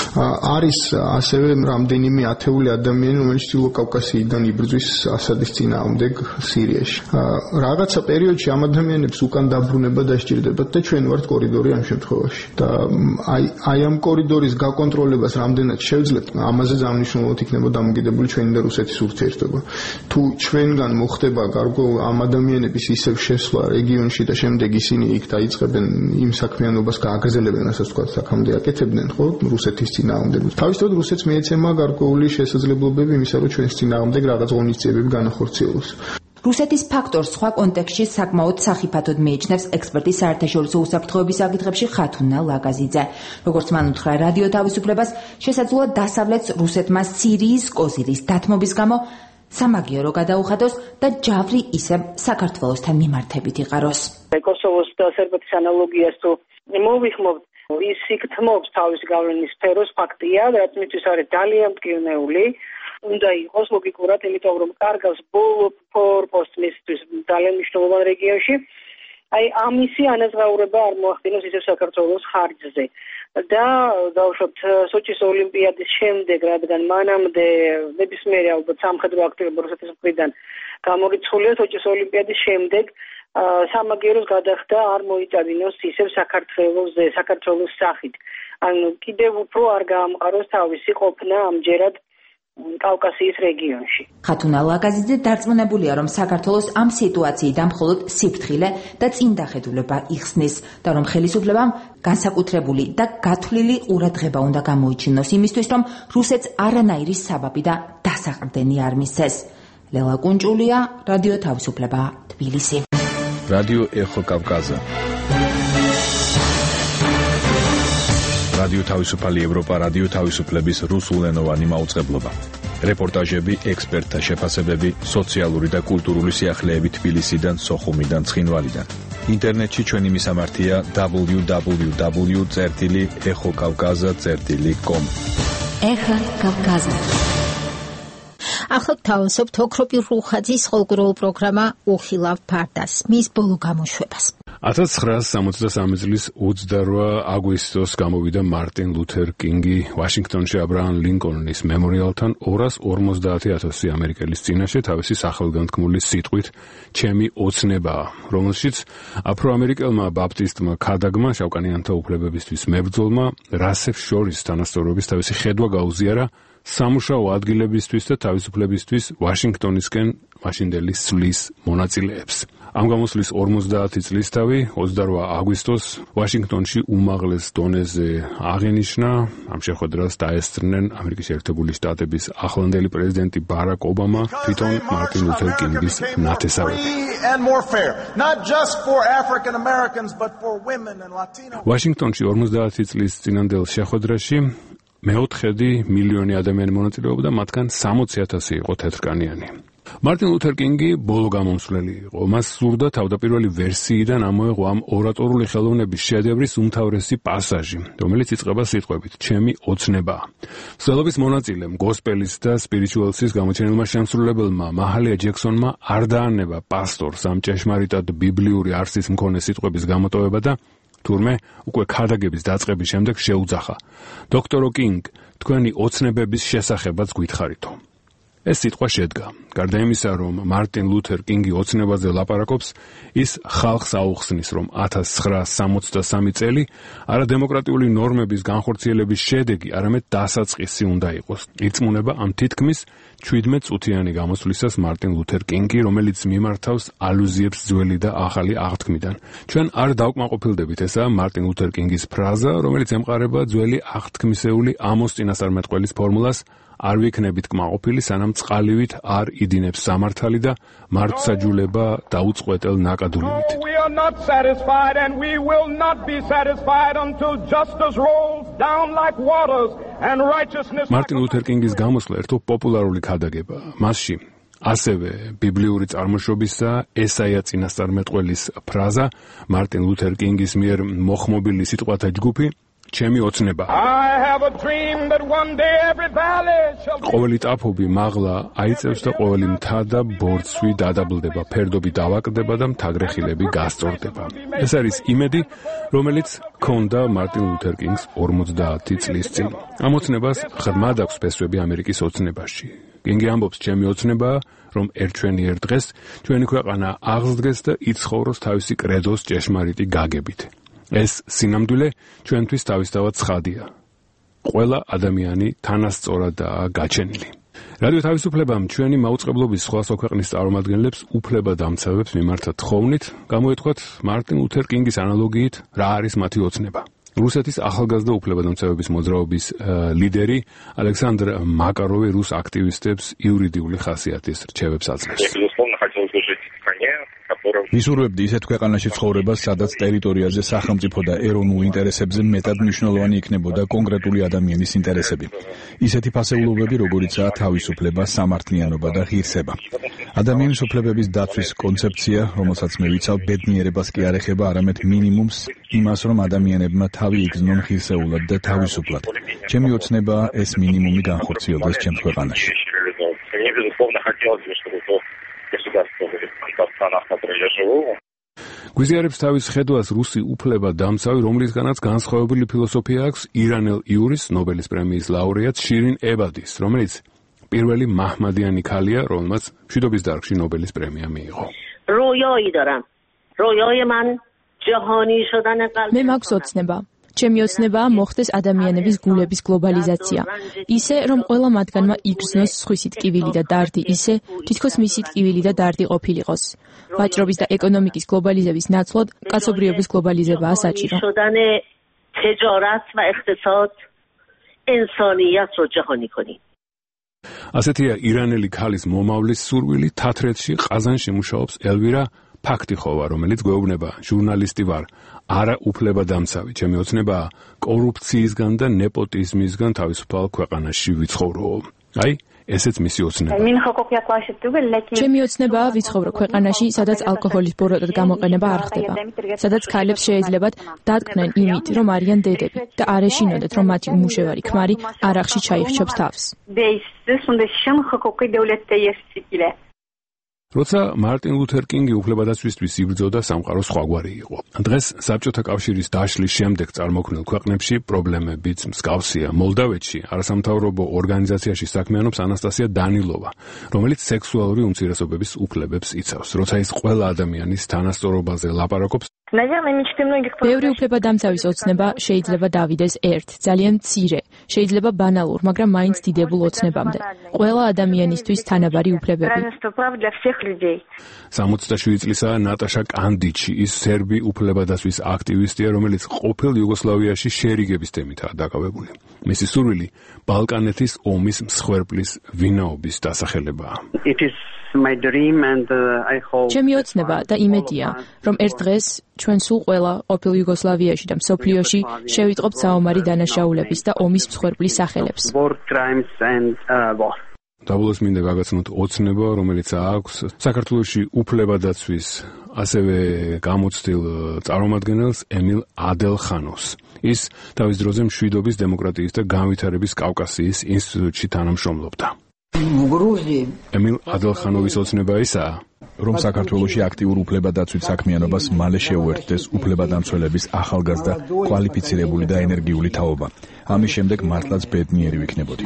არის ასევე რამდენიმე ათეული ადამიანი, რომელიც ჩრდილო კავკასიიდან იბრძვის ასადის წინააღმდეგ სირიაში. რაღაცა პერიოდში ამ ადამიანებს უკან დაბრუნება დასჭირდებათ და ჩვენ ვართ კორიდორი ამ შემთხვევაში. და აი აი ამ კორიდორის გაკონტროლებას რამდენად შევძლებთ, ამაზე ზამნიშნულად იქნება დამოკიდებული ჩვენი და რუსეთის ურთიერთობა. თუ ჩვენგან მოხდება გარკვეულ ამ ადამიანების ისევ შესვლა რეგიონში და შემდეგ ისინი იქ დაიწყებენ იმ საქმიანობას გააგრძელებენ, ასე ვთქვათ, აქამდე აკეთებდნენ, ხო, რუსეთის წინააღმდეგ. თავისთავად რუსეთს მიეცემა გარკვეული შესაძლებლობები იმისა, რომ ჩვენს წინააღმდეგ რაღაც ღონისძიებები განახორციელოს. რუსეთის ფაქტორს სხვა კონტექსტში საკმაოდ სახიფათოდ მიიჩნევს ექსპერტი საერთაშორისო უსაფრთხოების საკითხებში ხათუნა ლაგაზიძე. როგორც მან უთხრა რადიო თავისუფლებას, შესაძლოა დასავლეთს რუსეთმა სირიის კოზირის დათმობის გამო სამაგიერო გადაუხადოს და ჯავრი ისევ საქართველოსთან მიმართებით იყაროს. კოსოვოს და სერბეთის ანალოგიას თუ მოვიხმობთ, ის იქ თმობს თავის გავლენის სფეროს, ფაქტია, რაც მისთვის არის ძალიან მტკივნეული. უნდა იყოს ლოგიკურად, იმიტომ რომ კარგავს ბოლო ფორპოსტ მისთვის ძალიან მნიშვნელოვან რეგიონში. აი ამისი ანაზღაურება არ მოახდინოს ისევ საქართველოს ხარჯზე. და დავუშვათ სოჩის ოლიმპიადის შემდეგ, რადგან მანამდე ნებისმიერი ალბათ სამხედრო აქტივობა რუსეთის მხრიდან გამორიცხულია, სოჩის ოლიმპიადის შემდეგ სამაგიეროს გადახდა არ მოიწადინოს ისევ საქართველოს საქართველოს სახით. ანუ კიდევ უფრო არ გაამყაროს თავისი ყოფნა ამჯერად კავკასიის რეგიონში. ხათუნა ლაგაზიძე დარწმუნებულია, რომ საქართველოს ამ სიტუაციიდან მხოლოდ სიფრთხილე და წინდახედულება იხსნის და რომ ხელისუფლებამ განსაკუთრებული და გათვლილი ყურადღება უნდა გამოიჩინოს იმისთვის, რომ რუსეთს არანაირი საბაბი და დასაყრდენი არ მისცეს. ლელა კუნჭულია, რადიო თავისუფლება, თბილისი. რადიო ეხო კავკაზა. რადიო თავისუფალი ევროპა, რადიო თავისუფლების რუსულენოვანი მაუწყებლობა. რეპორტაჟები, ექსპერტთა შეფასებები, სოციალური და კულტურული სიახლეები თბილისიდან, სოხუმიდან, ცხინვალიდან. ინტერნეტში ჩვენი მისამართია დაბლიუ დაბლიუ დაბლიუ წერტილი ეხო კავკაზა წერტილი კომ. ეხო კავკაზა. ახლა თავისუფლ თოქროპი რუხაძის ხოლმროულ პროგრამა უხილავ ფარდას მის ბოლო გამოშვებას. ათას ცხრაასი სამოცდასამი წლის ოცდაორ აგვისტოს გამოვიდა მარტინ ლუთერ კინგი ვაშინგტონში აბრაამ ლინკოლნის მემორიალთან ორას ორმოცდაათი ათასი ამერიკელის წინაშე თავისი სახელგანთქმული სიტყვით ჩემი ოცნებაა, რომელშიც აფროამერიკელმა ბაპტისტმა ქადაგმა შავკანიანთა უფლებებისთვის მებრძოლმა რასებს შორის თანასწორობის თავისი ხედვა გაუზიარა სამუშაო ადგილებისთვის და თავისუფლებისთვის ვაშინგტონისკენ მაშინდელი სვლის მონაწილეებს. ამ გამოსვლის ორმოცდაათი წლისთავი ოცდაორ აგვისტოს ვაშინგტონში უმაღლეს დონეზე აღენიშნა. ამ შეხვედრას დაესწრნენ ამერიკის შეერთებული შტატების ახლანდელი პრეზიდენტი ბარაკ ობამა, თვითონ მარტინ ლუთერ კინგის ნათესავები. ვაშინგტონში ორმოცდაათი წლის წინანდელ შეხვედრაში მეოთხედი მილიონი ადამიანი მონაწილეობდა, მათგან სამოცი ათასი იყო თეთრკანიანი. მარტინ ლუთერ კინგი ბოლო გამომსვლელი იყო. მას სურდა თავდაპირველი ვერსიიდან ამოეღო ამ ორატორული ხელოვნების შედევრის უმთავრესი პასაჟი, რომელიც იწყება სიტყვებით ჩემი ოცნებაა. მსვლელობის მონაწილემ, გოსპელის და სპირიჩუალსის გამოჩენილმა შემსრულებელმა მაჰალია ჯექსონმა არ დაანება პასტორს ამ ჭეშმარიტად ბიბლიური არსის მქონე სიტყვების გამოტოვება და თურმე უკვე ქადაგების დაწყების შემდეგ შეუძახა. დოქტორო კინგ, თქვენი ოცნებების შესახებაც გითხარითო. ეს სიტყვა შედგა. გარდა იმისა, რომ მარტინ ლუთერ კინგი ოცნებაზე ლაპარაკობს, ის ხალხს აუხსნის, რომ ათას ცხრაასი სამოცდასამი წელი არა დემოკრატიული ნორმების განხორციელების შედეგი, არამედ დასაწყისი უნდა იყოს. ირწმუნება ამ თითქმის შვიდმეტ წუთიანი გამოსვლისას მარტინ ლუთერ კინგი, რომელიც მიმართავს ალუზიებს ძველი და ახალი აღთქმიდან. ჩვენ არ დავკმაყოფილდებით, ესაა მარტინ ლუთერ კინგის ფრაზა, რომელიც ემყარება ძველი აღთქმისეული ამოს წინასწარმეტყველის ფორმულას არ ვიქნებით კმაყოფილი, სანამ წყალივით არ იდინებს სამართალი და მართსაჯულება დაუწყვეტელ ნაკადულივით. We are not satisfied and we will not be satisfied until justice rolls down like waters and righteousness. მარტინ ლუთერ კინგის გამოსვლა ერთო პოპულარული ქადაგებაა. მასში ასევე ბიბლიური წარმოშობისა ესაია წინასწარმეტყველის ფრაზა, მარტინ ლუთერ კინგის მიერ მოხმობილი სიტყვათა ჯგუფი ჩემი ოცნება. ყოველი ტაფობი მაღლა აიწევს და ყოველი მთა და ბორცვი დადაბლდება, ფერდობი დავაკდება და მთაგრეხილები გასწორდება. ეს არის იმედი, რომელიც ჰქონდა მარტინ ლუთერ კინგს ორმოცდაათი წლის წინ. ამ ოცნებას ღრმად აქვს ფესვები ამერიკის ოცნებაში. კინგი ამბობს, ჩემი ოცნებაა, რომ ერთჩვენიერ დღეს ჩვენი ქვეყანა აღსდგეს და იცხოვროს თავისი კრედოს ჭეშმარიტი გაგებით. ეს სინამდვილე ჩვენთვის თავისთავად ცხადია. ყველა ადამიანი თანასწორადაა გაჩენილი. რადიო თავისუფლებამ ჩვენი მაუწყებლობის სხვა საქვეყნის წარმომადგენლებს უფლება დამცავებს მიმართა თხოვნით, გამოეთქვათ მარტინ ლუთერ კინგის ანალოგიით, რა არის მათი ოცნება. რუსეთის ახალგაზრდა უფლებადამცავების მოძრაობის ლიდერი ალექსანდრ მაკაროვი რუს აქტივისტებს იურიდიული ხასიათის რჩევებს აძლევს. ვისურვებდი ისეთ ქვეყანაში ცხოვრებას, სადაც ტერიტორიაზე სახელმწიფო და ეროვნულ ინტერესებზე მეტად მნიშვნელოვანი იქნებოდა კონკრეტული ადამიანის ინტერესები. ისეთი ფასეულობები, როგორიცაა თავისუფლება, სამართლიანობა და ღირსება. ადამიანის უფლებების დაცვის კონცეფცია, რომელსაც მე ვიცავ, ბედნიერებას კი არ ეხება, არამედ მინიმუმს, იმას, რომ ადამიანებმა თავი იგრძნონ ღირსეულად და თავისუფლად. ჩემი ოცნებაა ეს მინიმუმი განხორციელდეს ჩემს ქვეყანაში. გვიზიარებს თავის ხედვას რუსი უფლება დამცავი, რომლისგანაც განსხვავებული ფილოსოფია აქვს ირანელ იურის ნობელის პრემიის ლაურეატ შირინ ებადის, რომელიც პირველი მაჰმადიანი ქალია, რომელმაც მშვიდობის დარგში ნობელის პრემია მიიღო. მე მაქვს ოცნება. ჩემი ოცნებაა მოხდეს ადამიანების გულების გლობალიზაცია. ისე, რომ ყველა მათგანმა იგრძნოს სხვისი ტკივილი და დარდი ისე, თითქოს მისი ტკივილი და დარდი ყოფილიყოს. ვაჭრობის და ეკონომიკის გლობალიზების ნაცვლად კაცობრიობის გლობალიზებაა საჭირო. ასეთია ირანელი ქალის მომავლის სურვილი. თათრეთში ყაზანში მუშაობს ელვირა ფაქტიხოვა, რომელიც გვეუბნება, ჟურნალისტი ვარ, არა უფლება დამცავი. ჩემი ოცნებაა კორუფციისგან და ნეპოტიზმისგან თავისუფალ ქვეყანაში ვიცხოვრო. აი, ესეც მისი ოცნება. ჩემი ოცნებაა ვიცხოვრო ქვეყანაში, სადაც ალკოჰოლის ბოროტად გამოყენება არ ხდება, სადაც ქალებს შეეძლებათ დატკნენ იმით, რომ არიან დედები და არ ეშინოდეთ, რომ მათი უმუშევარი ქმარი არახში ჩაიხჩობს თავს. როცა მარტინ ლუთერ კინგი უფლებადაცვისთვის იბრძოდა, სამყარო სხვაგვარი იყო. დღეს საბჭოთა კავშირის დაშლის შემდეგ წარმოქმნილ ქვეყნებში პრობლემებიც მსგავსია. მოლდავეთში არასამთავრობო ორგანიზაციაში საქმიანობს ანასტასია დანილოვა, რომელიც სექსუალური უმცირესობების უფლებებს იცავს. როცა ის ყველა ადამიანის თანასწორობაზე ლაპარაკობს, ბევრი უფლებადამცავის ოცნება შეიძლება დავიდეს ერთ, ძალიან მცირე, შეიძლება ბანალურ, მაგრამ მაინც დიდებულ ოცნებამდე. ყველა ადამიანისთვის თანაბარი უფლებები. სამოცდაშვიდი წლისაა ნატაშა კანდიჩი, ის სერბი უფლებადაცვის აქტივისტია, რომელიც ყოფილ იუგოსლავიაში შერიგების თემითაა დაკავებული. მისი სურვილი ბალკანეთის ომის მსხვერპლის ვინაობის დასახელებაა. ჩემი ოცნება და იმედია, რომ ერთ დღეს ჩვენ სულ ყველა ყოფილ იუგოსლავიაში და მსოფლიოში შევიტყობთ საომარი დანაშაულების და ომის მსხვერპლის სახელებს. დაბოლოს მინდა გაგაცნოთ ოცნება, რომელიც აქვს საქართველოში უფლებადაცვის ასევე გამოცდილ წარმომადგენელს ემილ ადელხანოვს. ის თავის დროზე მშვიდობის, დემოკრატიის და განვითარების კავკასიის ინსტიტუტში თანამშრომლობდა. ემილ ადელხანოვის ოცნება ისაა, რომ საქართველოში აქტიურ უფლებადაცვით საქმიანობას მალე შეუერთდეს უფლებადამცველების ახალგაზრდა, კვალიფიცირებული და ენერგიული თაობა. ამის შემდეგ მართლაც ბედნიერი ვიქნებოდი.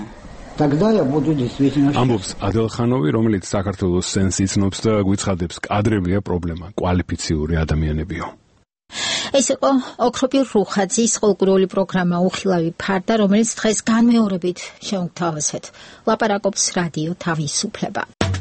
ამბობს ადელხანოვი, რომელიც საქართველოს სენს იცნობს და გვიცხადებს, კადრებია პრობლემა, კვალიფიციური ადამიანებიო. ეს იყო ოქროპირ რუხაძის ყოლგურული პროგრამა უხილავი ფარდა, რომელიც დღეს განმეორებით შევთავაზეთ. ლაპარაკობს რადიო თავისუფლება.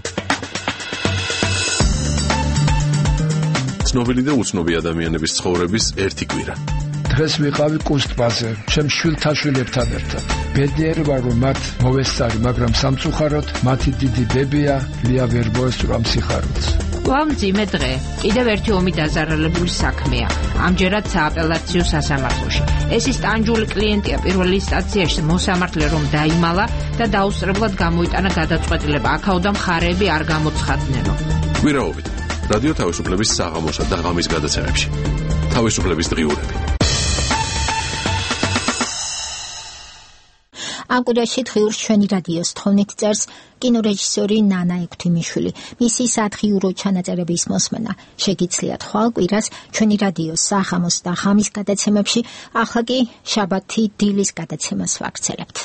ცნობილი და უცნობი ადამიანების ცხოვრების ერთი კვირა. დღეს ვიყავი კუსტბაზე, ჩემ შვილთაშვილებთან ერთად. ბედნიერი ვარ, რომ მათ მოვესწარი, მაგრამ სამწუხაროდ მათი დიდი ბებია ლია ვერ მოესწრა სიხარულს. გვამძიმე დღე. კიდევ ერთი ომი დაზარალებული საქმეა. ამჯერად სააპელაციო სასამართლოში. ეს ის ტანჯული კლიენტია პირველი ინსტანციაში მოსამართლე რომ დაიმალა და დაუსწრებლად გამოიტანა გადაწყვეტილება. აქაოდა მხარეები არ გამოცხადნენო. კვირაობით რადიო თავისუფლების საღამოსა და ღამის გადაცემებში. თავისუფლების დღიურები. ამ კვირაში დღიურს ჩვენი რადიოს თხოვნით წერს კინორეჟისორი ნანა ექვთიმიშვილი. მისი სათხიურო ჩანაწერების მოსმენა შეგიძლიათ ხვალ კვირას ჩვენი რადიოს საღამოს და ღამის გადაცემებში, ახლა კი შაბათი დილის გადაცემას ვაგრძელებთ.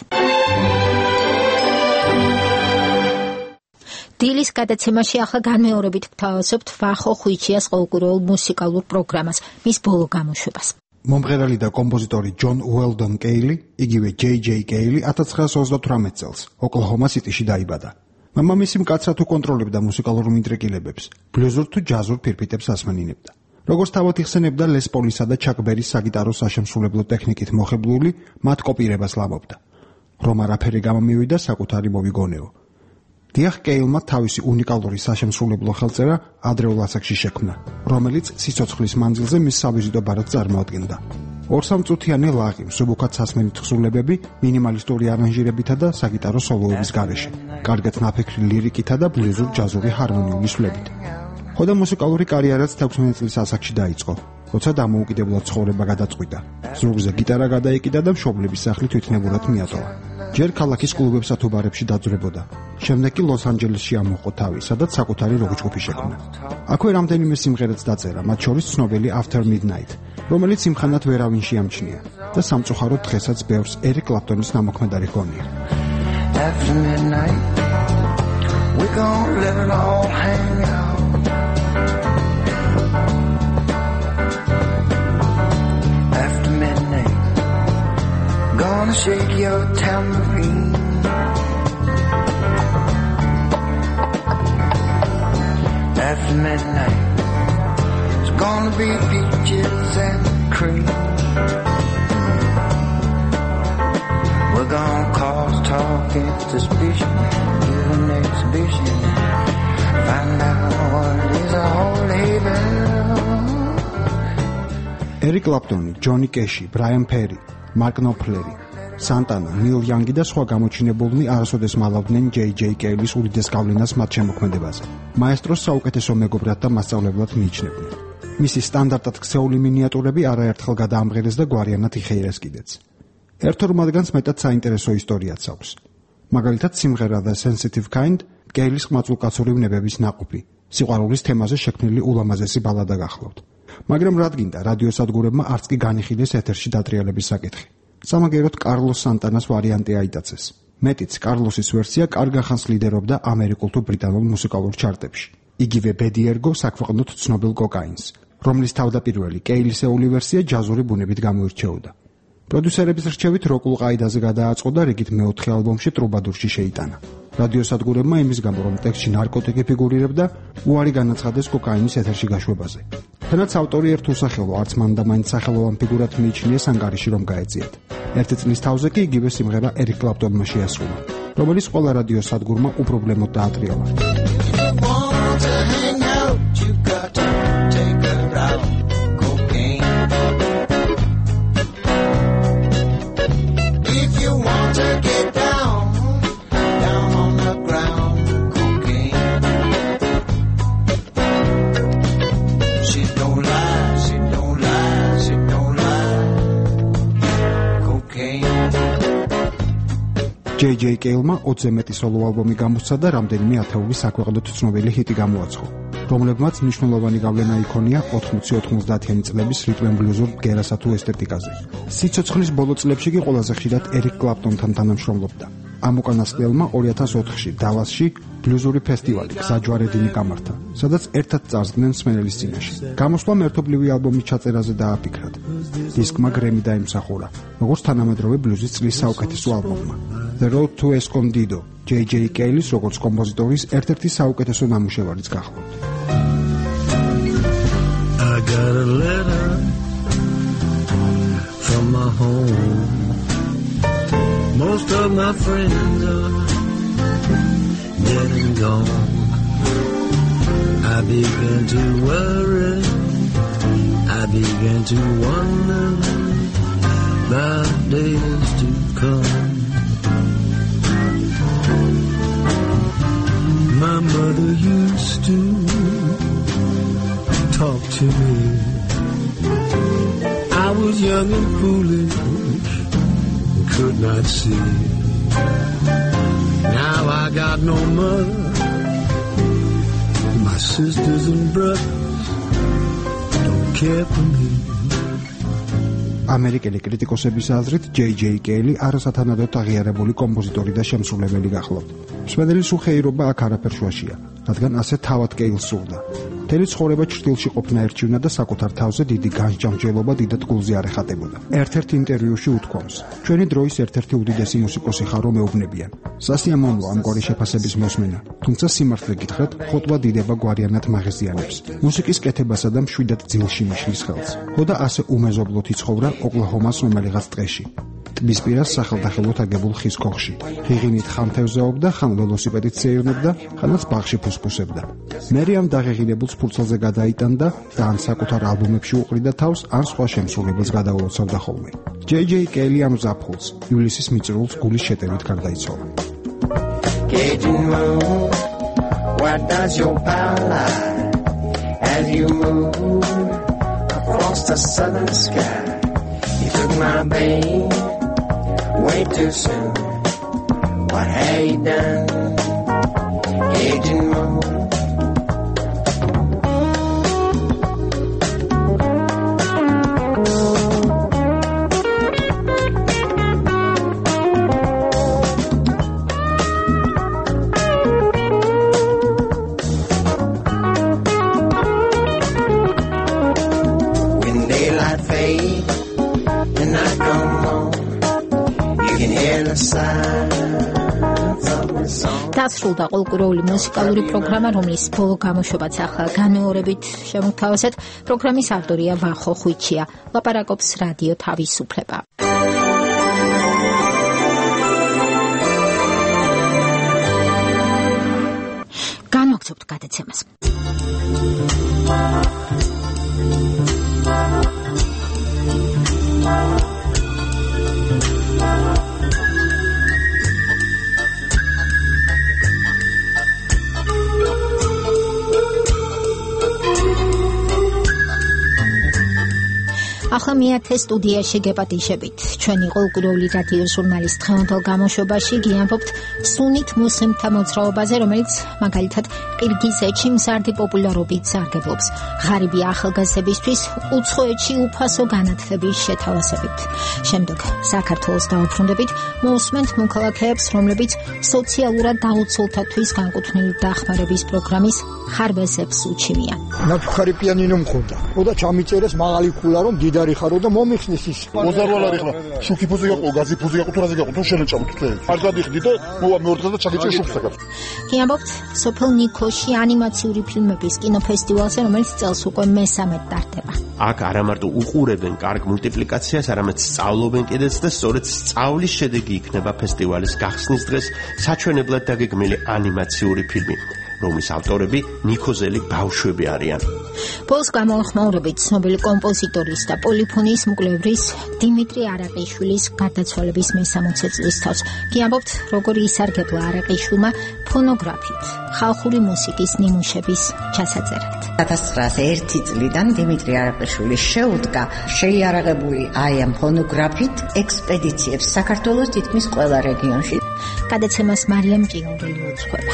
დილის გადაცემაში ახლა განმეორებით გვთავაზობთ ვახო ხვიჩიას ყოლგურულ მუსიკალურ პროგრამას, მის ბოლო გამოშვებას. მომღერალი და კომპოზიტორი ჯონ უელდონ კეილი, იგივე ჯეი ჯეი კეილი ათას ცხრაასი ოცდათვრამეტ წელს ოკლაჰომა სიტიში დაიბადა. მამამისი მკაცრად უკონტროლებდა მუსიკალურ მინტრეკილებებს, ბლუზურ თუ ჯაზურ ფირფიტებს ასმენინებდა. როგორც თავად იხსენებდა, ლეს პოლისა და ჩაკ ბერის საგიტარო საშემსრულებლო ტექნიკით მოხიბლული, მათ კოპირებას ლამობდა. რომ არაფერი გამომივიდა, საკუთარი მოვიგონეო. დიახ, კეილმა თავისი უნიკალური საშემსრულებლო ხელწერა ადრეულ ასაკში შექმნა, რომელიც სიცოცხლის მანძილზე მის სავიზიტო ბარათს წარმოადგენდა. ორსამწუთიანი ლაღი, მსუბუქად სასმელი თხზულებები, მინიმალისტური არანჟირებითა და საგიტარო სოლოების გარეშე, კარგად ნაფიქრი ლირიკითა და ბლუზურ ჯაზური ჰარმონიული სვლებით. ხოდა მუსიკალური კარიერაც თექვსმეტ წლის ასაკში დაიწყო, როცა დამოუკიდებლად ცხოვრება გადაწყვიტა. ზურგზე გიტარა გადაიკიდა და მშობლების სახლი თვითნებურად მიატოვა. ჯერ ქალაქის კლუბებსა თუ ბარებში დაძვრებოდა. შემდეგ კი ლოს-ანჯელესში ამოყო თავი, სადაც საკუთარი როკ-ჯგუფი შექმნა. აქვე რამდენიმე სიმღერაც დაწერა, მათ შორის ცნობილი After Midnight, რომელიც იმხანად ვერავინ შეამჩნია და სამწუხაროდ დღესაც ბევრს ერიკ კლაპტონის ნამოქმედარი ჰგონია. After midnight, we gon' let it all hang out. After midnight, gonna shake your tambourine. After midnight, it's gonna be peaches and cream. We're gonna cause talk and suspicion, give an exhibition, find out what is a holy bell. Eric Clapton, Johnny Cash, Brian Ferry, Mark Knopfler, Santana, Neil Young და სხვა გამოჩინებულნი არასოდეს მალავდნენ ჯეი ჯეი კეილის უდიდეს გავლენას მათ შემოქმედებაზე. მაესტროს საუკეთესო მეგობრად და მასწავლებლად მიიჩნევდნენ. მისი სტანდარტად ქცეული მინიატურები არაერთხელ გადაამღერეს და გვარიანად იხეირეს კიდეც. ერთ-ორ მათგანს მეტად საინტერესო ისტორიაც აქვს. მაგალითად, სიმღერა The Sensitive Kind კეილის ყმაწვილკაცური ვნებების ნაყოფი, სიყვარულის თემაზე შექმნილი ულამაზესი ბალადა გახლავთ. მაგრამ რადგინდა რადიოსადგურებმა არც კი განიხილეს ეთერში დატრიალების საკითხი. სამაგეროდ კარლოს სანტანას ვარიანტი აიტაცეს. მეტიც, კარლოსის ვერსია კარგ ხანს ლიდერობდა ამერიკულ თუ ბრიტანულ მუსიკალურ ჩარტებში. იგივე ბედი ერგო საქვეყნოდ ცნობილ კოკაინს, რომლის თავდაპირველი კეილისეული ვერსია ჯაზური ბუნებით გამოირჩეოდა. პროდიუსერების რჩევით როკულ ყაიდაზე გადააწყო და რიგით მეოთხე ალბომში ტრუბადურში შეიტანა. რადიოსადგურებმა იმის გამო, რომ ტექსტში ნარკოტიკი ფიგურირებდა, უარი განაცხადეს კოკაინის ეთერში გაშვებაზე. თანაც ავტორი ერთ უსახელო, არც მან და მაინც სახელოვან ფიგურად მიიჩნიეს ანგარიში რომ გაეწიათ. ერთი წლის თავზე კი იგივე სიმღერა ერიკ კლაპტონმა შეასრულა, რომელიც ყველა რადიოსადგურმა უპრობლემოდ დაატრიალა. ჯეი ჯეი კეილმა ოცზე მეტი სოლო ალბომი გამოსცა და რამდენიმე ათეული საქვეყნოდ ცნობილი ჰიტი გამოაცხო, რომლებმაც მნიშვნელოვანი გავლენა იქონია ოთხმოცი-ოთხმოცდაათიანი წლების რიტმ ენ ბლუზურ ბგერასა თუ ესთეტიკაზე. სიცოცხლის ბოლო წლებში კი ყველაზე ხშირად ერიკ კლაპტონთან თანამშრომლობდა. ამ უკანასკნელმა ორი ათას ოთხში დალასში ბლუზური ფესტივალი გზაჯვარედინი გამართა, სადაც ერთად წარსდგნენ მსმენელის წინაშე. გამოსვლამ ერთობლივი ალბომის ჩაწერაზე დააფიქრათ. დისკმა გრემი დაიმსახურა, როგორც თანამედროვე ბლუზის წლის საუკეთესო ალბომმა. The Road to Escondido, ჯეი ჯეი კეილის როგორც კომპოზიტორის ერთ-ერთი საუკეთესო ნამუშევარიც გახლავთ. I got a letter from my home. Most of my friends are dead and gone. I began to worry, I began to wonder about days to come. My mother used to talk to me. I was young and foolish, could not see. Now I got no mother, my sisters and brothers don't care for me. ამერიკელი კრიტიკოსების აზრით, ჯეი ჯეი კეილი არასათანადოდ აღიარებული კომპოზიტორი და შემსრულებელი გახლავთ. მსმენელის უხეირობა აქ არაფერ შუაშია, რადგან ასე თავად კეილს სურდა. მთელი ცხოვრება ჩრდილში ყოფნა ერჩივნა და საკუთარ თავზე დიდი განსჯამჯელობა დიდად გულზე არ ეხატებოდა. ერთ-ერთ ინტერვიუში უთქვამს: ჩვენი დროის ერთ-ერთი უდიდესი მუსიკოსი ხარ, რომ მეუბნებიან. სასიამოვნოა ამგვარი შეფასების მოსმენა, თუმცა სიმართლე გითხრათ, ხოტბა დიდება გვარიანად მაღეზიანებს. მუსიკის კეთებასა და მშვიდად ძილში მიშლის ხელს. ხოდა ასე უმეზობლოდ იცხოვრა ოკლაჰომას რომელიღაც ტყეში. ტბის პირას სახელდახელოდ აგებულ ხის ქოხში. ღიღინით ხან თევზაობდა, ხან ველოსიპედით სეირნობდა, ხანაც ბაღში ფუსფუსებდა. მერიამ დაღეღინებულ ფურცელზე გადაიტანდა და ან საკუთარ ალბომებში უყრიდა თავს, ან სხვა შემსრულებელს გადაულოცავდა ხოლმე. ჯეი ჯეი კეილი ამ ზაფხულს, ივლისის მიწურულს გულის შეტევით გარდაიცვალა. Cajun moon, where does your power lie as you move across the southern sky? You took my pain way too soon. What have you done, Cajun moon? დასრულდა ყოლკურეული მუსიკალური პროგრამა, რომლის ბოლო გამოშვებაც ახლა განმეორებით შემოგთავაზეთ. პროგრამის ავტორია ვახო ხვიჩია. ლაპარაკობს რადიო თავისუფლება. განვაგრძობთ გადაცემას. ახლა მეათე სტუდიაში გეპატიჟებით. ჩვენი ყოლკურეული რადიო ჟურნალის დღევანდელ გამოშვებაში გიამბობთ სუნით მუსლიმთა მოძრაობაზე, რომელიც მაგალითად ყირგიზეთში მზარდი პოპულარობით სარგებლობს ღარიბი ახალგაზრდებისთვის უცხოეთში უფასო განათლების შეთავაზებით. შემდეგ საქართველოს დაუბრუნდებით, მოусმენთ მოქალაქეებს, რომლებიც სოციალურად დაუცველთათვის განკუთვნილი დახმარების პროგრამის ხარბეზებს უჩიმიან. ნაცხარი პიანინო მქონდა. ოდა ჩამიწერეს მაღალი ქულა რომ დიდარი ხარო და მომიხსნის ის. მოზარვალარ ეხლა შუქი ფუძე გაყო, გაზი ფუძე გაყო, თუ რაზე გაყო, თუ შენეჭამ თუ წე. არ გადიხდი და მოვა მეორე დღე და ჩაგეჭე შუქსაგან. გიამბობთ სოფელ ნიქოში ანიმაციური ფილმების კინოფესტივალზე, რომელიც წელს უკვე მესამედ ტარდება. აქ არა მარტო უყურებენ კარგ მულტიპლიკაციას, არამედ სწავლობენ კიდეც და სწორედ სწავლის შედეგი იქნება ფესტივალის გახსნის დღეს საჩვენებლად დაგეგმილი ანიმაციური ფილმი, რომლის ავტორები ნიქოზელი ბავშვები არიან. ბოლოს გამოეხმაურებით ცნობილი კომპოზიტორის და პოლიფონიის მკვლევრის დიმიტრი არაყიშვილის გარდაცვალების მესამოცე წლის თავს. გიამბობთ, როგორი ისარგებლა არაყიშვილმა ფონოგრაფით, ხალხური მუსიკის ნიმუშების ჩასაწერად. ათას ცხრაასი ერთი წლიდან დიმიტრი არაყიშვილი შეუდგა შეიარაღებული აი ამ ფონოგრაფით ექსპედიციებს საქართველოს თითქმის ყველა რეგიონში. გადაცემას მარიამ ჭიუნგელი უძღვება.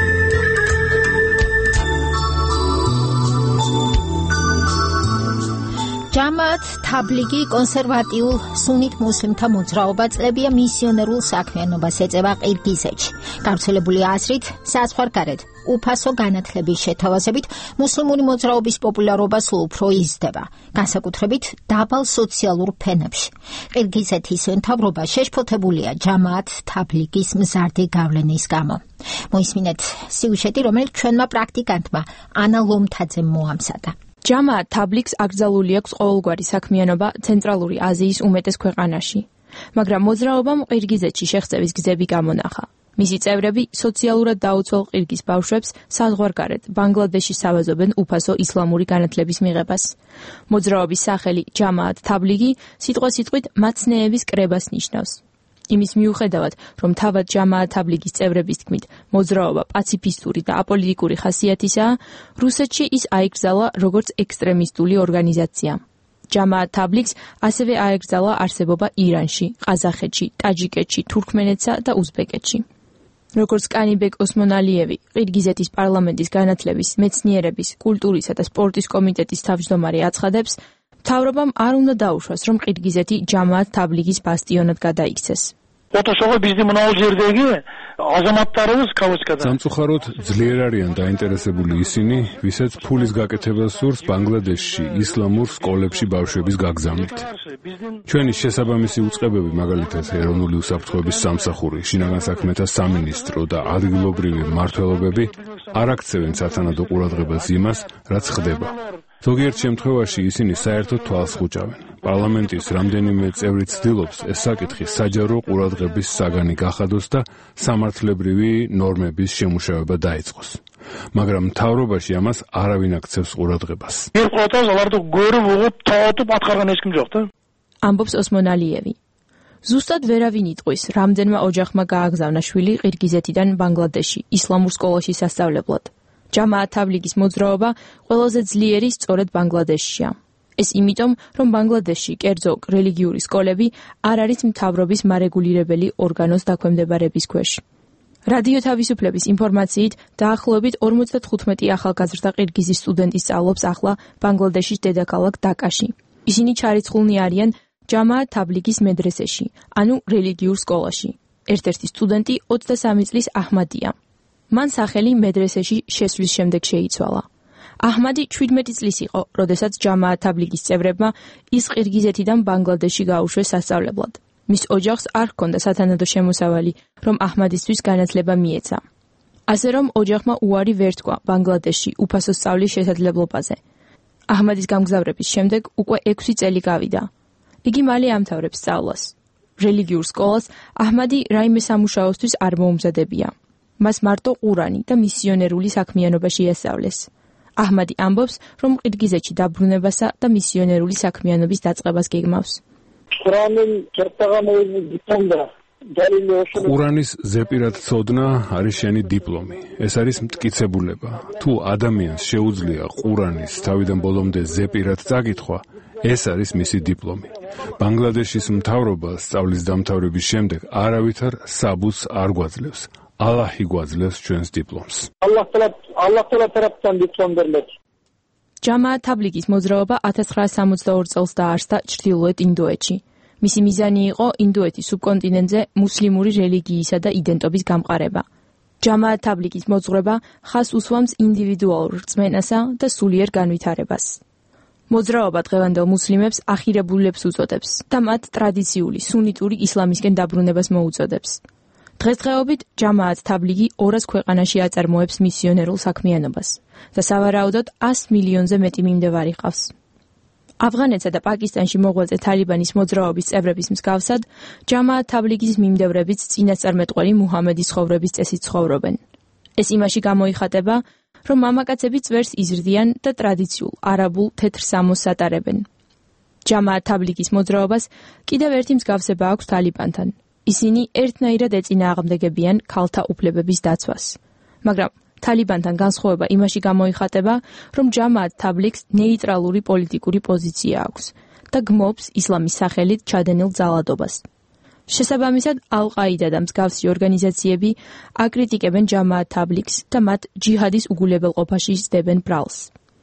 ჯამაათ თაბლიგი კონსერვატიულ სუნით მუსლიმთა მოძრაობა წლებია მისიონერულ საქმიანობას ეწევა ყირგიზეთში. გავრცელებული აზრით, საზღვარგარეთ უფასო განათლების შეთავაზებით მუსლიმური მოძრაობის პოპულარობა სულ უფრო იზრდება, განსაკუთრებით დაბალ სოციალურ ფენებში. ყირგიზეთის მთავრობა შეშფოთებულია ჯამაათ თაბლიგის მზარდი გავლენის გამო. მოისმინეთ სიუჟეტი, რომელიც ჩვენმა პრაქტიკანტმა ანა ლომთაძემ მოამზადა. ჯამაათ თაბლიგს აკრძალული აქვს ყოველგვარი საქმიანობა ცენტრალური აზიის უმეტეს ქვეყანაში, მაგრამ მოძრაობამ ყირგიზეთში შეღწევის გზები გამონახა. მისი წევრები სოციალურად დაუცველ ყირგიზ ბავშვებს საზღვარგარეთ ბანგლადეში სავაზობენ უფასო ისლამური განათლების მიღებას. მოძრაობის სახელი ჯამაათ თაბლიგი სიტყვასიტყვით მაცნეების კრებას ნიშნავს. იმის მიუხედავად, რომ თავად ჯამაათ თაბლიგის წევრების თქმით, მოძრაობა პაციფისტური და აპოლიტიკური ხასიათისაა, რუსეთში ის აიკრძალა როგორც ექსტრემისტული ორგანიზაცია. ჯამაათ თაბლიგს ასევე აეკრძალა არსებობა ირანში, ყაზახეთში, ტაჯიკეთში, თურქმენეთსა და უზბეკეთში. როგორც კანიბეკ ოსმონალიევი, ყირგიზეთის პარლამენტის განათლების, მეცნიერების, კულტურისა და სპორტის კომიტეტის თავმჯდომარე აცხადებს, მთავრობამ არ უნდა დაუშვას, რომ ყირგიზეთი ჯამაათ თაბლიგის ბასტიონად გადაიქცეს. სამწუხაროდ ძლიერ არიან დაინტერესებული ისინი, ვისაც ფულის გაკეთება სურს ბანგლადეშში ისლამურ სკოლებში ბავშვების გაგზავნით. ჩვენი შესაბამისი უწყებები, მაგალითად ეროვნული უსაფრთხოების სამსახური, შინაგან საქმეთა სამინისტრო და ადგილობრივი მმართველობები არ აქცევენ სათანადო ყურადღებას იმას, რაც ხდება. ზოგიერთ შემთხვევაში ისინი საერთოდ თვალს ხუჭავენ. პარლამენტის რამდენიმე წევრი ცდილობს ეს საკითხი საჯარო ყურადღების საგანი გახადოს და სამართლებრივი ნორმების შემუშავება დაიწყოს. მაგრამ მთავრობაში ამას არავინ აქცევს ყურადღებას. ამბობს ოსმონ ალიევი. ზუსტად ვერავინ იტყვის, რამდენმა ოჯახმა გააგზავნა შვილი ყირგიზეთიდან ბანგლადეში, ისლამურ სკოლაში სასწავლებლად. ჯამაათ თაბლიგის მოძრაობა ყველაზე ძლიერი სწორედ ბანგლადეშია. ეს იმიტომ, რომ ბანგლადეშში კერძო რელიგიური სკოლები არ არის მთავრობის მარეგულირებელი ორგანოს დაქვემდებარების ქვეშ. რადიო თავისუფლების ინფორმაციით, დაახლოებით ორმოცდათხუთმეტი ახალგაზრდა ყირგიზის სტუდენტი სწავლობს ახლა ბანგლადეშის დედაქალაქ დაკაში. ისინი ჩარიცხულნი არიან ჯამაათ თაბლიგის მედრესეში, ანუ რელიგიურ სკოლაში. ერთ-ერთი სტუდენტი ოცდასამი წლის აჰმადია. მან სახელი მედრესეში შესვლის შემდეგ შეიცვალა. აჰმადი შვიდმეტი წლის იყო, როდესაც ჯამაათ თაბლიგის წევრებმა ის ყირგიზეთიდან ბანგლადეშში გაუშვეს სასწავლებლად. მის ოჯახს არ ჰქონდა სათანადო შემოსავალი, რომ აჰმადისთვის განათლება მიეცა. ასე რომ ოჯახმა უარი ვერ თქვა ბანგლადეშში უფასო სწავლის შესაძლებლობაზე. აჰმადის გამგზავრების შემდეგ უკვე ექვსი წელი გავიდა. იგი მალე ამთავრებს სწავლას. რელიგიურ სკოლას აჰმადი რაიმე სამუშაოსთვის არ მოუმზადებია. მას მარტო ყურანი და მისიონერული საქმიანობა შეესწავლეს. აჰმადი ამბობს, რომ ყირგიზეთში დაბრუნებასა და მისიონერული საქმიანობის დაწყებას გეგმავს. ყურანის ზეპირად ცოდნა არის შენი დიპლომი. ეს არის მტკიცებულება. თუ ადამიანს შეუძლია ყურანის თავიდან ბოლომდე ზეპირად წაკითხვა, ეს არის მისი დიპლომი. ბანგლადეშის მთავრობა სწავლის დამთავრების შემდეგ არავითარ საბუთს არ გვაძლევს. ალაჰი გვაძლევს ჩვენს დიპლომს. ჯამაათ თაბლიგის მოძრაობა ათას ცხრაასი სამოცდაორი წელს დაარსდა ჩრდილოეთ ინდოეთში. მისი მიზანი იყო ინდოეთის სუბკონტინენტზე მუსლიმური რელიგიისა და იდენტობის გამყარება. ჯამაათ თაბლიგის მოძღვრება ხას უსვამს ინდივიდუალურ რწმენასა და სულიერ განვითარებას. მოძრაობა დღევანდელ მუსლიმებს ახირებულებს უწოდებს და მათ ტრადიციული სუნიტური ისლამისკენ დაბრუნებას მოუწოდებს. დღესდღეობით ჯამაათ თაბლიგი ორას ქვეყანაში აწარმოებს მისიონერულ საქმიანობას და სავარაუდოდ ას მილიონზე მეტი მიმდევარი ყავს. ავღანეთსა და პაკისტანში მოღვაწე თალიბანის მოძრაობის წევრების მსგავსად, ჯამაათ თაბლიგის მიმდევრებიც წინასწარმეტყველი მუჰამედის ცხოვრების წესით ცხოვრობენ. ეს იმაში გამოიხატება, რომ მამაკაცები წვერს იზრდიან და ტრადიციულ არაბულ თეთრ სამოსს ატარებენ. ჯამაათ თაბლიგის მოძრაობას კიდევ ერთი მსგავსება აქვს თალიბანთან. ისინი ერთნაირად ეწინააღმდეგებიან ქალთა უფლებების დაცვას. მაგრამ თალიბანთან განსხვავება იმაში გამოიხატება, რომ ჯამაათ თაბლიგს ნეიტრალური პოლიტიკური პოზიცია აქვს და გმობს ისლამის სახელით ჩადენილ ძალადობას. შესაბამისად, ალ-ყაიდა და მსგავსი ორგანიზაციები აკრიტიკებენ ჯამაათ თაბლიგს და მათ ჯიჰადის უგულებელყოფაში სდებენ ბრალს.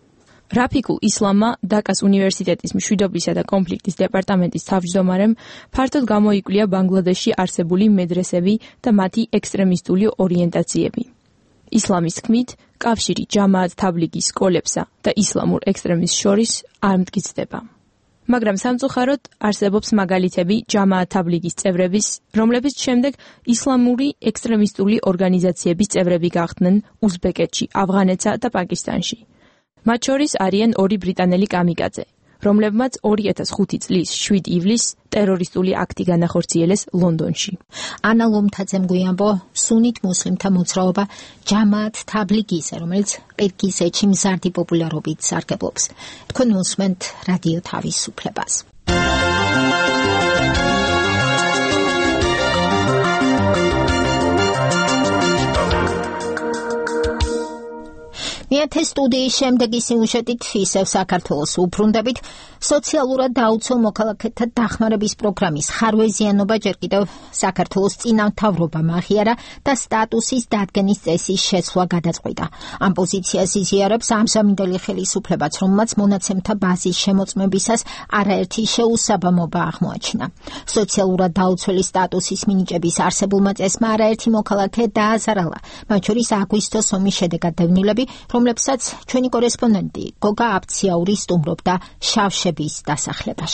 რაფიკულ ისლამმა დაკას უნივერსიტეტის მშვიდობისა და კონფლიქტის დეპარტამენტის თავმჯდომარემ ფართოდ გამოიკვლია ბანგლადეშში არსებული მედრესები და მათი ექსტრემისტული ორიენტაციები. ისლამის თქმით, კავშირი ჯამაათ თაბლიგის სკოლებსა და ისლამურ ექსტრემიზმს შორის არ მტკიცდება. მაგრამ სამწუხაროდ არსებობს მაგალითები ჯამაათ თაბლიგის წევრების, რომლებიც შემდეგ ისლამური ექსტრემისტული ორგანიზაციების წევრები გახდნენ უზბეკეთში, ავღანეთსა და პაკისტანში. მათ შორის არიან ორი ბრიტანელი კამიკაძე, რომლებმაც ორი ათას ხუთი წლის შვიდ ივლისს ტერორისტული აქტი განახორციელეს ლონდონში. ანა ლომთაძემ გვიამბო სუნით მუსლიმთა მოძრაობა ჯამაათ თაბლიგისა, რომელიც ყირგიზეთში მზარდი პოპულარობით სარგებლობს. თქვენ უსმენთ რადიო თავისუფლებას. მეათე სტუდიის შემდეგი სიუჟეტით ისევ საქართველოს უბრუნდებით. სოციალურად დაუცველ მოქალაქეთა დახმარების პროგრამის ხარვეზიანობა ჯერ კიდევ საქართველოს წინამთავრობამ აღიარა და სტატუსის დადგენის წესის შეცვლა გადაწყვიტა. ამ პოზიციას იზიარებს ამჟამინდელი ხელისუფლებაც, რომელმაც მონაცემთა ბაზის შემოწმებისას არაერთი შეუსაბამობა აღმოაჩინა. სოციალურად დაუცველი სტატუსის მინიჭების არსებულმა წესმა არაერთი მოქალაქე დააზარალა, მათ შორის აგვისტოს ომის შედეგად დევნილები, რომლებსაც ჩვენი კორესპონდენტი გოგა აფციაური სტუმრობდა შავშების დასახლებაში.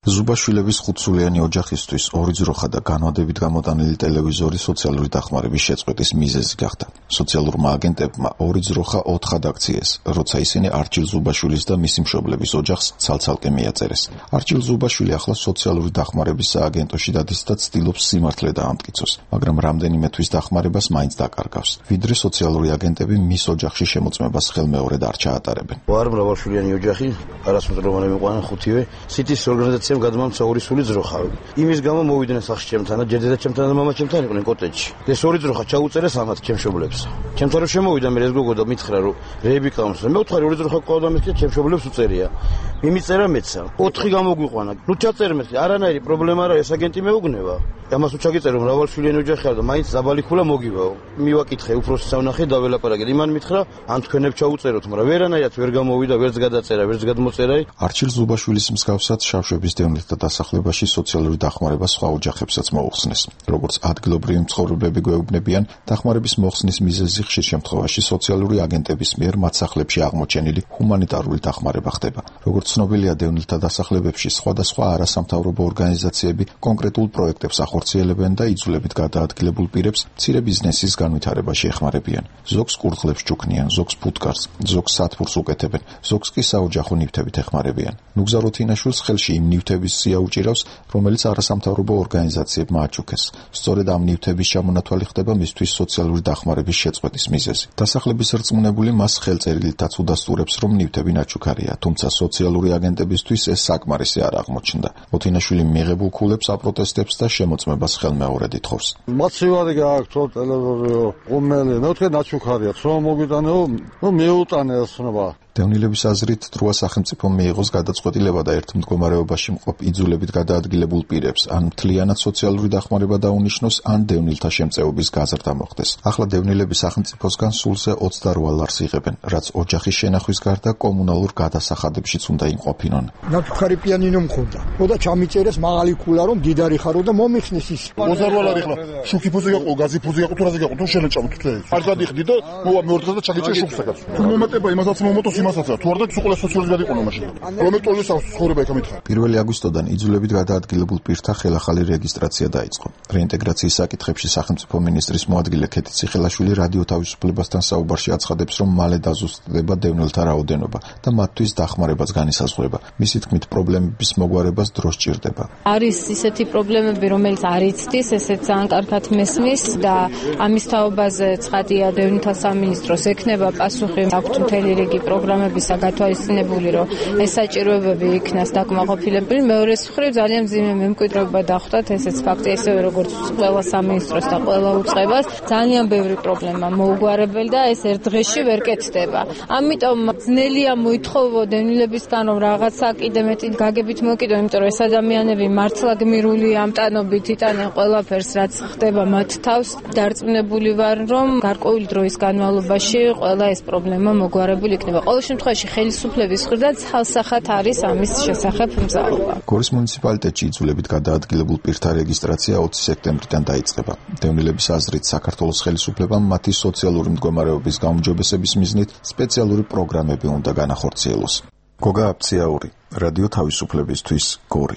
ზუბაშვილების ხუთსულიანი ოჯახისთვის ორი ძროხა და განვადებით გამოტანილი ტელევიზორი სოციალური დახმარების შეწყვეტის მიზეზი გახდა. სოციალურმა აგენტებმა ორი ძროხა ოთხად აქციეს, როცა ისინი არჩილ ზუბაშვილის და მისი მშობლების ოჯახს ცალ-ცალკე მიაწერეს. არჩილ ზუბაშვილი ახლა სოციალური დახმარების სააგენტოში დადის და ცდილობს სიმართლე დაამტკიცოს, მაგრამ რამდენიმე თვის დახმარებას მაინც დაკარგავს. ვიდრე სოციალური აგენტები მის ოჯახში შემოწმებას ხელმეორედ არ ჩაატარებენ. ვარ მრავალშვილიანი ოჯახი, არასრულოვანი მიყვანა ხუთივე. სიტის ორგანიზაცია გადმამცა ორი სული ძროხა. იმის გამო მოვიდნენ სახლში ჩემთან და ჯერჯერობით ჩემთან და მამა ჩემთან იყვნენ კოტეჯში. ეს ორი ძროხა ჩაუწერეს ამათ ჩემ მშობლებს. ჩემთან რომ შემოვიდა მე ეს გოგო და მითხრა რომ რეები ყავს. მე ვთქვი ორი ძროხა ყავდა მე ჩემ მშობლებს უწერია. მიმიწერა მეცა. ოთხი გამოგვიყვანა. ნუ ჩაწერე მე არანაირი პრობლემა არა ეს აგენტი მეუგნება. ამას უჩაგიწერო მრავალშვილიანი ოჯახი არ და მაინც ზაბალიქულა მოგივაო. მივაკითხე უფროსი საუნახე და ველაპარაკე. იმან მითხრა ან თქვენებ ჩაუწეროთ, მაგრამ ვერანაირად ვერ გამოვიდა, ვერც გადაწერა, ვერც გადმოწერა. არჩილ ზუბაშვილის მსგავსად შავშების დევნილთა დასახლებაში სოციალური დახმარება სხვა ოჯახებსაც მოუხსნეს. როგორც ადგილობრივი მცხოვრებლები გვეუბნებიან, დახმარების მოხსნის მიზეზი ხშირ შემთხვევაში სოციალური აგენტების მიერ მათ სახლებში აღმოჩენილი ჰუმანიტარული დახმარება ხდება. როგორც ცნობილია, დევნილთა დასახლებებში სხვადასხვა არასამთავრობო ორგანიზაციები კონკრეტულ პროექტებს ახორციელებენ და იძულებით გადაადგილებულ პირებს მცირე ბიზნესის განვითარებაში ეხმარებიან. ზოგს კურდღლებს ჩუქნიან, ზოგს ფუტკარს, ზოგს სათბურს უკეთებენ, ზოგს კი საოჯახო ნივთებით ეხმარებიან. ნუგზა როთინაშვილს ხელში იმ ნივთების სია უჭირავს, რომელიც არასამთავრობო ორგანიზაციებმა აჩუქეს. სწორედ ამ ნივთების ჩამონათვალი ხდება მისთვის სოციალური დახმარების შეწყვეტის მიზეზი. დასახლების რწმუნებული მას ხელწერილითაც უდასტურებს, რომ ნივთები ნაჩუქარია, თუმცა სოციალური აგენტებისთვის ეს საკმარისი არ აღმოჩნდა. როთინაშვილი მიღებულ ქულებს აპროტესტებს და შემოწმებას ხელმეორედ ითხოვს. მოცივარი გააქვთ ტელევიზორი, უმელი, მე ვთქვი ნაჩუქარია, რომ მოგიტანეო, ნუ მიუტანე ასნობა. დევნილების აზრით, დროა სახელმწიფო მიიღოს გადაწყვეტილება და ერთ მდგომარეობაში მყოფ იძულებით გადაადგილებულ პირებს ან მთლიანად სოციალური დახმარება დაუნიშნოს, ან დევნილთა შემწეობის გაზრდა მოხდეს. ახლა დევნილები სახელმწიფოსგან სულზე ოცდარვა ლარს იღებენ, რაც ოჯახის შენახვის გარდა კომუნალურ გადასახადებშიც უნდა იმყოფინონ. ნაჩუქარი პიანინო მქონდა. ხოდა ჩამიწერეს მაღალი ქულა რომ დიდარი ხარო და მომიხსნის ის. ოცდარვა ლარი ხლა შუქი ფუზე გაყო, გაზი ფუზე გაყო, თუ რაზე გაყო, თუ შენეჭამო თუ ეს. არ გადიხდი და მოვა მეორთქა და ჩაგიჭე შუქსაკაც. თუ მომეტება იმასაც მომოტოს იმასაც თუ არ და უყურე სოციალიზმი გადიყონა მაშინ. რომ ეტოლის ცხოვრება იქ ამითხარ. პირველი აგვისტოდან იძულებით გადაადგილებულ პირთა ხელახალი რეგისტრაცია დაიწყო. რეინტეგრაციის საკითხებში სახელმწიფო მინისტრის მოადგილე ქეთი ციხელაშვილი რადიო თავისუფლებასთან საუბარში აცხადებს, რომ მალე დაზუსტდება დევნილთა რაოდენობა და მათთვის დახმარებაც განისაზღვრება. მისი თქმით, პრობლემების მოგვარებას დრო სჭირდება. არის ისეთი პრობლემები, რომელიც არ იცდის, ესეც ძალიან კარგად მესმის და ამის თაობაზე ცხადია დევნილთა სამინისტროს ექნება პასუხი. აქვთ მთელი რიგი პროგრამების გათვალისწინებული, რომ ეს საჭიროებები იქნას დაკმაყოფილებელი. მეორეს მხრივ ძალიან მძიმე მემკვიდრეობა დახვდათ, ესეც ფაქტია, ისევე როგორც ყველა სამინისტროს და ყველა უწყებას. ძალიან ბევრი პრობლემა მოუგვარებელი და ეს ერთ დღეში ვერ კეთდება. ამიტომ ძნელია მოითხოვო დევნილებისგან, რომ რაღაცა კიდე მეტი გაგებით მოკიდო, იმიტომ რომ ეს ადამიანები მართლა გმირული ამტანობით იტანენ ყველაფერს, რაც ხდება მათ თავს. დარწმუნებული ვარ, რომ გარკვეული დროის განმავლობაში ყველა ეს პრობლემა მოგვარებული იქნება. ყოველ შემთხვევაში ხელისუფლების მხრიდან ცალსახად არის ამის შესახებ მზაობა. გორის მუნიციპალიტეტში იძულებით გადაადგილებულ პირთა რეგისტრაცია ოცი სექტემბრიდან დაიწყება. დევნილების აზრით, საქართველოს ხელისუფლებამ მათი სოციალური მდგომარეობის გაუმჯობესების მიზნით სპეციალური პროგრამები უნდა განახორციელოს. გოგა აფციაური, რადიო თავისუფლებისთვის, გორი.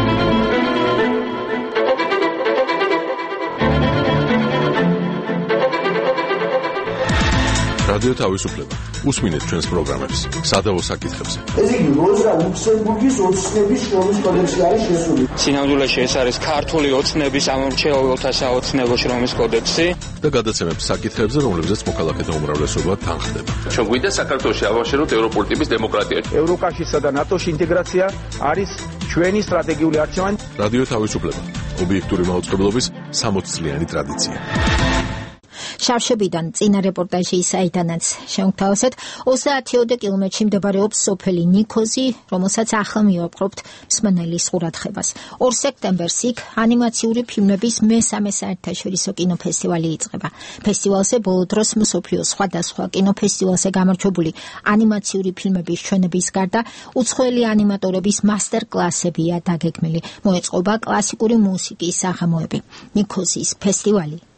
რადიო თავისუფლება. უსმინეთ ჩვენს პროგრამებს სადავო საკითხებზე. ეს იგი როზა ლუქსემბურგის ოცნების შრომის კოდექსი არის შესული. სინამდვილეში ეს არის ქართული ოცნების ამორჩეულთა საოცნებო შრომის კოდექსი და გადაცემებს საკითხებზე, რომლებზეც მოქალაქეთა უმრავლესობა თანხდება. ჩვენ გვინდა საქართველოში ავაშენოთ ევროპული ტიპის დემოკრატია. ევროკავშირსა და ნატოში ინტეგრაცია არის ჩვენი სტრატეგიული არჩევანი. რადიო თავისუფლება. ობიექტური მაუწყებლობის სამოც წლიანი ტრადიცია. შავშებიდან წინა რეპორტაჟი საიდანაც შევთავაზეთ. ოცდაათი კილომეტრში მდებარეობს სოფელი ნიქოზი, რომელსაც ახლა მივაპყრობთ მსმენელის ყურადღებას. ორ სექტემბერს იქ ანიმაციური ფილმების მესამე საერთაშორისო კინოფესტივალი იწყება. ფესტივალზე ბოლო დროს მსოფლიოს სხვადასხვა კინოფესტივალზე გამარჯვებული ანიმაციური ფილმების ჩვენების გარდა უცხოელი ანიმატორების მასტერ კლასებია დაგეგმილი. მოეწყობა კლასიკური მუსიკის საღამოები. ნიქოზის ფესტივალი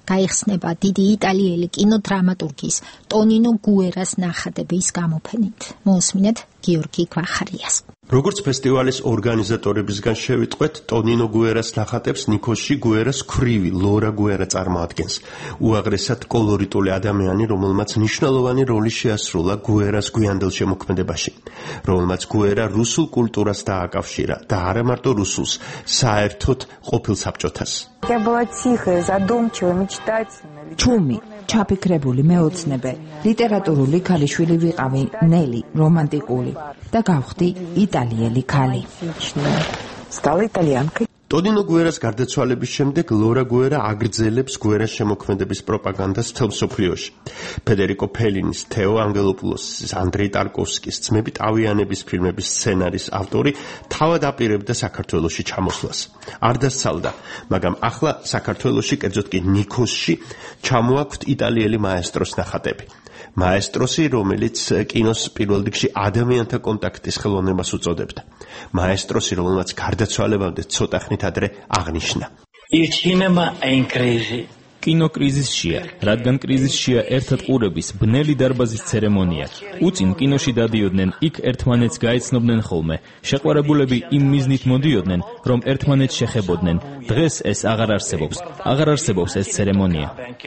გაიხსნება დიდი იტალიელი კინოდრამატურგის ტონინო გუერას ნახატების გამოფენით. მოусმინეთ გიორგი გვახარიას. როგორც ფესტივალის ორგანიზატორებისგან შევიტყვეთ, ტონინო გუერას ნახატებს ნიკოსში გუერას ქვრივი ლორა გუერა წარმოადგენს. უაღრესად კოლორიტული ადამიანი, რომელმაც მნიშვნელოვანი როლი შეასრულა გუერას გვიანდელ შემოქმედებაში, რომელმაც გუერა რუსულ კულტურას დააკავშირა და არა მარტო რუსულს, საერთოდ ყოფილ საბჭოთას. Я была тихая, задумчивая, мечтательная. ჩუმი, ჩაფიქრებული, მეოცნებე, ლიტერატურული ქალიშვილი ვიყავი, ნელი, რომანტიკული და გავხდი იტალიელი ქალი. Стала итальянкой. ტონინო გუერას გარდაცვალების შემდეგ ლორა გუერა აგრძელებს გუერას შემოქმედების პროპაგანდას მთელ მსოფლიოში. ფედერიკო ფელინის, თეო ანგელოპულოსის, ანდრეი ტარკოვსკის, ძმები ტავიანების ფილმების სცენარის ავტორი თავად აპირებდა საქართველოში ჩამოსვლას. არ დასცალდა, მაგრამ ახლა საქართველოში, კერძოდ კი ნიქოსში, ჩამოაქვთ იტალიელი მაესტროს ნახატები. მაესტროსი, რომელიც კინოს პირველ რიგში ადამიანთა კონტაქტის ხელოვნებას უწოდებდა. მაესტროსი, რომელმაც გარდაცვალებამდე ცოტა ხნით ადრე აღნიშნა. Il cinema è in crisi. კინო კრიზისშია, რადგან კრიზისშია ერთად ყურების ბნელი დარბაზის ცერემონია. უწინ კინოში დადიოდნენ, იქ ერთმანეთს გაეცნობდნენ ხოლმე. შეყვარებულები იმ მიზნით მოდიოდნენ, რომ ერთმანეთს შეხებოდნენ. დღეს ეს აღარ არსებობს. აღარ არსებობს ეს ცერემონია.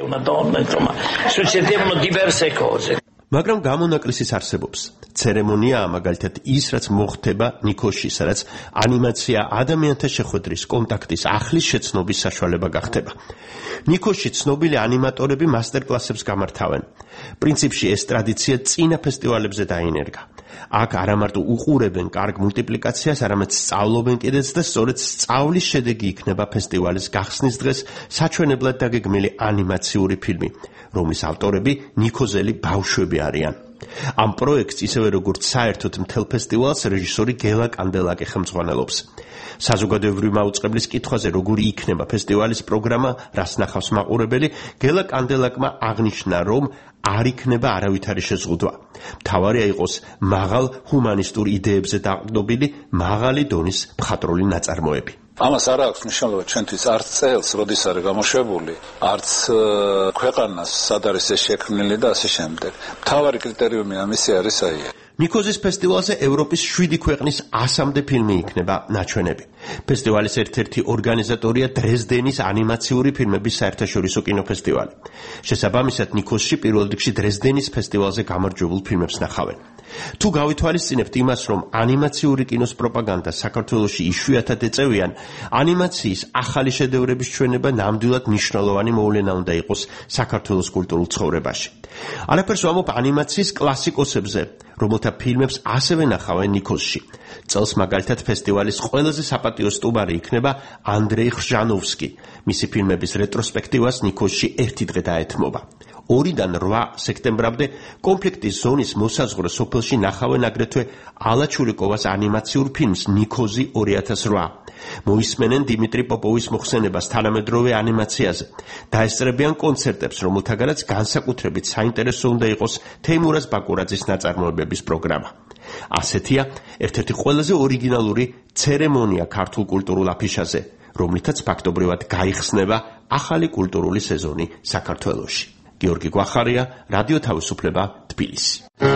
მაგრამ გამონაკლისის არსებობს. ცერემონიაა მაგალითად ის, რაც მოხდება ნიქოსში, სადაც ანიმაცია ადამიანთა შეხვედრის, კონტაქტის, ახლის შეცნობის საშუალება გახდება. ნიქოსში ცნობილი ანიმატორები მასტერკლასებს გამართავენ. პრინციპში ეს ტრადიცია წინა ფესტივალებზე დაინერგა. აქ არა მარტო უყურებენ კარგ მულტიპლიკაციას, არამედ სწავლობენ კიდეც და სწორედ სწავლის შედეგი იქნება ფესტივალის გახსნის დღეს საჩვენებლად დაგეგმილი ანიმაციური ფილმი, რომლის ავტორები ნიქოზელი ბავშვები არიან. ამ პროექტს ისევე როგორც საერთოდ მთელ ფესტივალს რეჟისორი გელა კანდელაკი ხელმძღვანელობს. საზოგადოებრივი მაუწყებლის კითხვაზე, როგორი იქნება ფესტივალის პროგრამა, რას ნახავს მაყურებელი, გელა კანდელაკმა აღნიშნა, რომ არ იქნება არავითარი შეზღუდვა. მთავარია იყოს მაღალ ჰუმანისტურ იდეებზე დაყრდნობილი, მაღალი დონის მხატვრული ნაწარმოები. ამას არ აქვს მნიშვნელობა ჩვენთვის არც წელს, როდის არის გამოშვებული, არც ქვეყანას, სად არის ეს შექმნილი და ასე შემდეგ. მთავარი კრიტერიუმი ამისი არის აი ნიქოზის ფესტივალზე ევროპის შვიდი ქვეყნის ასამდე ფილმი იქნება ნაჩვენები. ფესტივალის ერთ-ერთი ორგანიზატორია დრეზდენის ანიმაციური ფილმების საერთაშორისო კინოფესტივალი. შესაბამისად, ნიქოზში პირველ რიგში დრეზდენის ფესტივალზე გამარჯვებულ ფილმებს ნახავენ. თუ გავითვალისწინებთ იმას, რომ ანიმაციური კინოს პროპაგანდა საქართველოში იშვიათად ეწევიან, ანიმაციის ახალი შედევრების ჩვენება ნამდვილად მნიშვნელოვანი მოვლენა უნდა იყოს საქართველოს კულტურულ ცხოვრებაში. არაფერს ვამბობ ანიმაციის კლასიკოსებზე, რომელთა ფილმებს ასევე ნახავენ ნიქოზში. წელს მაგალითად ფესტივალის ყველაზე საპატიო სტუმარი იქნება ანდრეი ხრჟანოვსკი. მისი ფილმების რეტროსპექტივას ნიქოზში ერთი დღე დაეთმობა. ორიდან რვა სექტემბრამდე კონფლიქტის ზონის მოსაზღვრე სოფელში ნახავენ აგრეთვე ალა ჩურიკოვას ანიმაციურ ფილმს ნიქოზი ორი ათას რვა. მოისმენენ დიმიტრი პოპოვის მოხსენებას თანამედროვე ანიმაციაზე. დაესწრებიან კონცერტებს, რომელთაგანაც განსაკუთრებით საინტერესო უნდა იყოს თეიმურაზ ბაკურაძის ნაწარმოებების პროგრამა. ასეთია ერთ-ერთი ყველაზე ორიგინალური ცერემონია ქართულ კულტურულ აფიშაზე, რომლითაც ფაქტობრივად გაიხსნება ახალი კულტურული სეზონი საქართველოში. გიორგი გვახარია, რადიო თავისუფლება, თბილისი.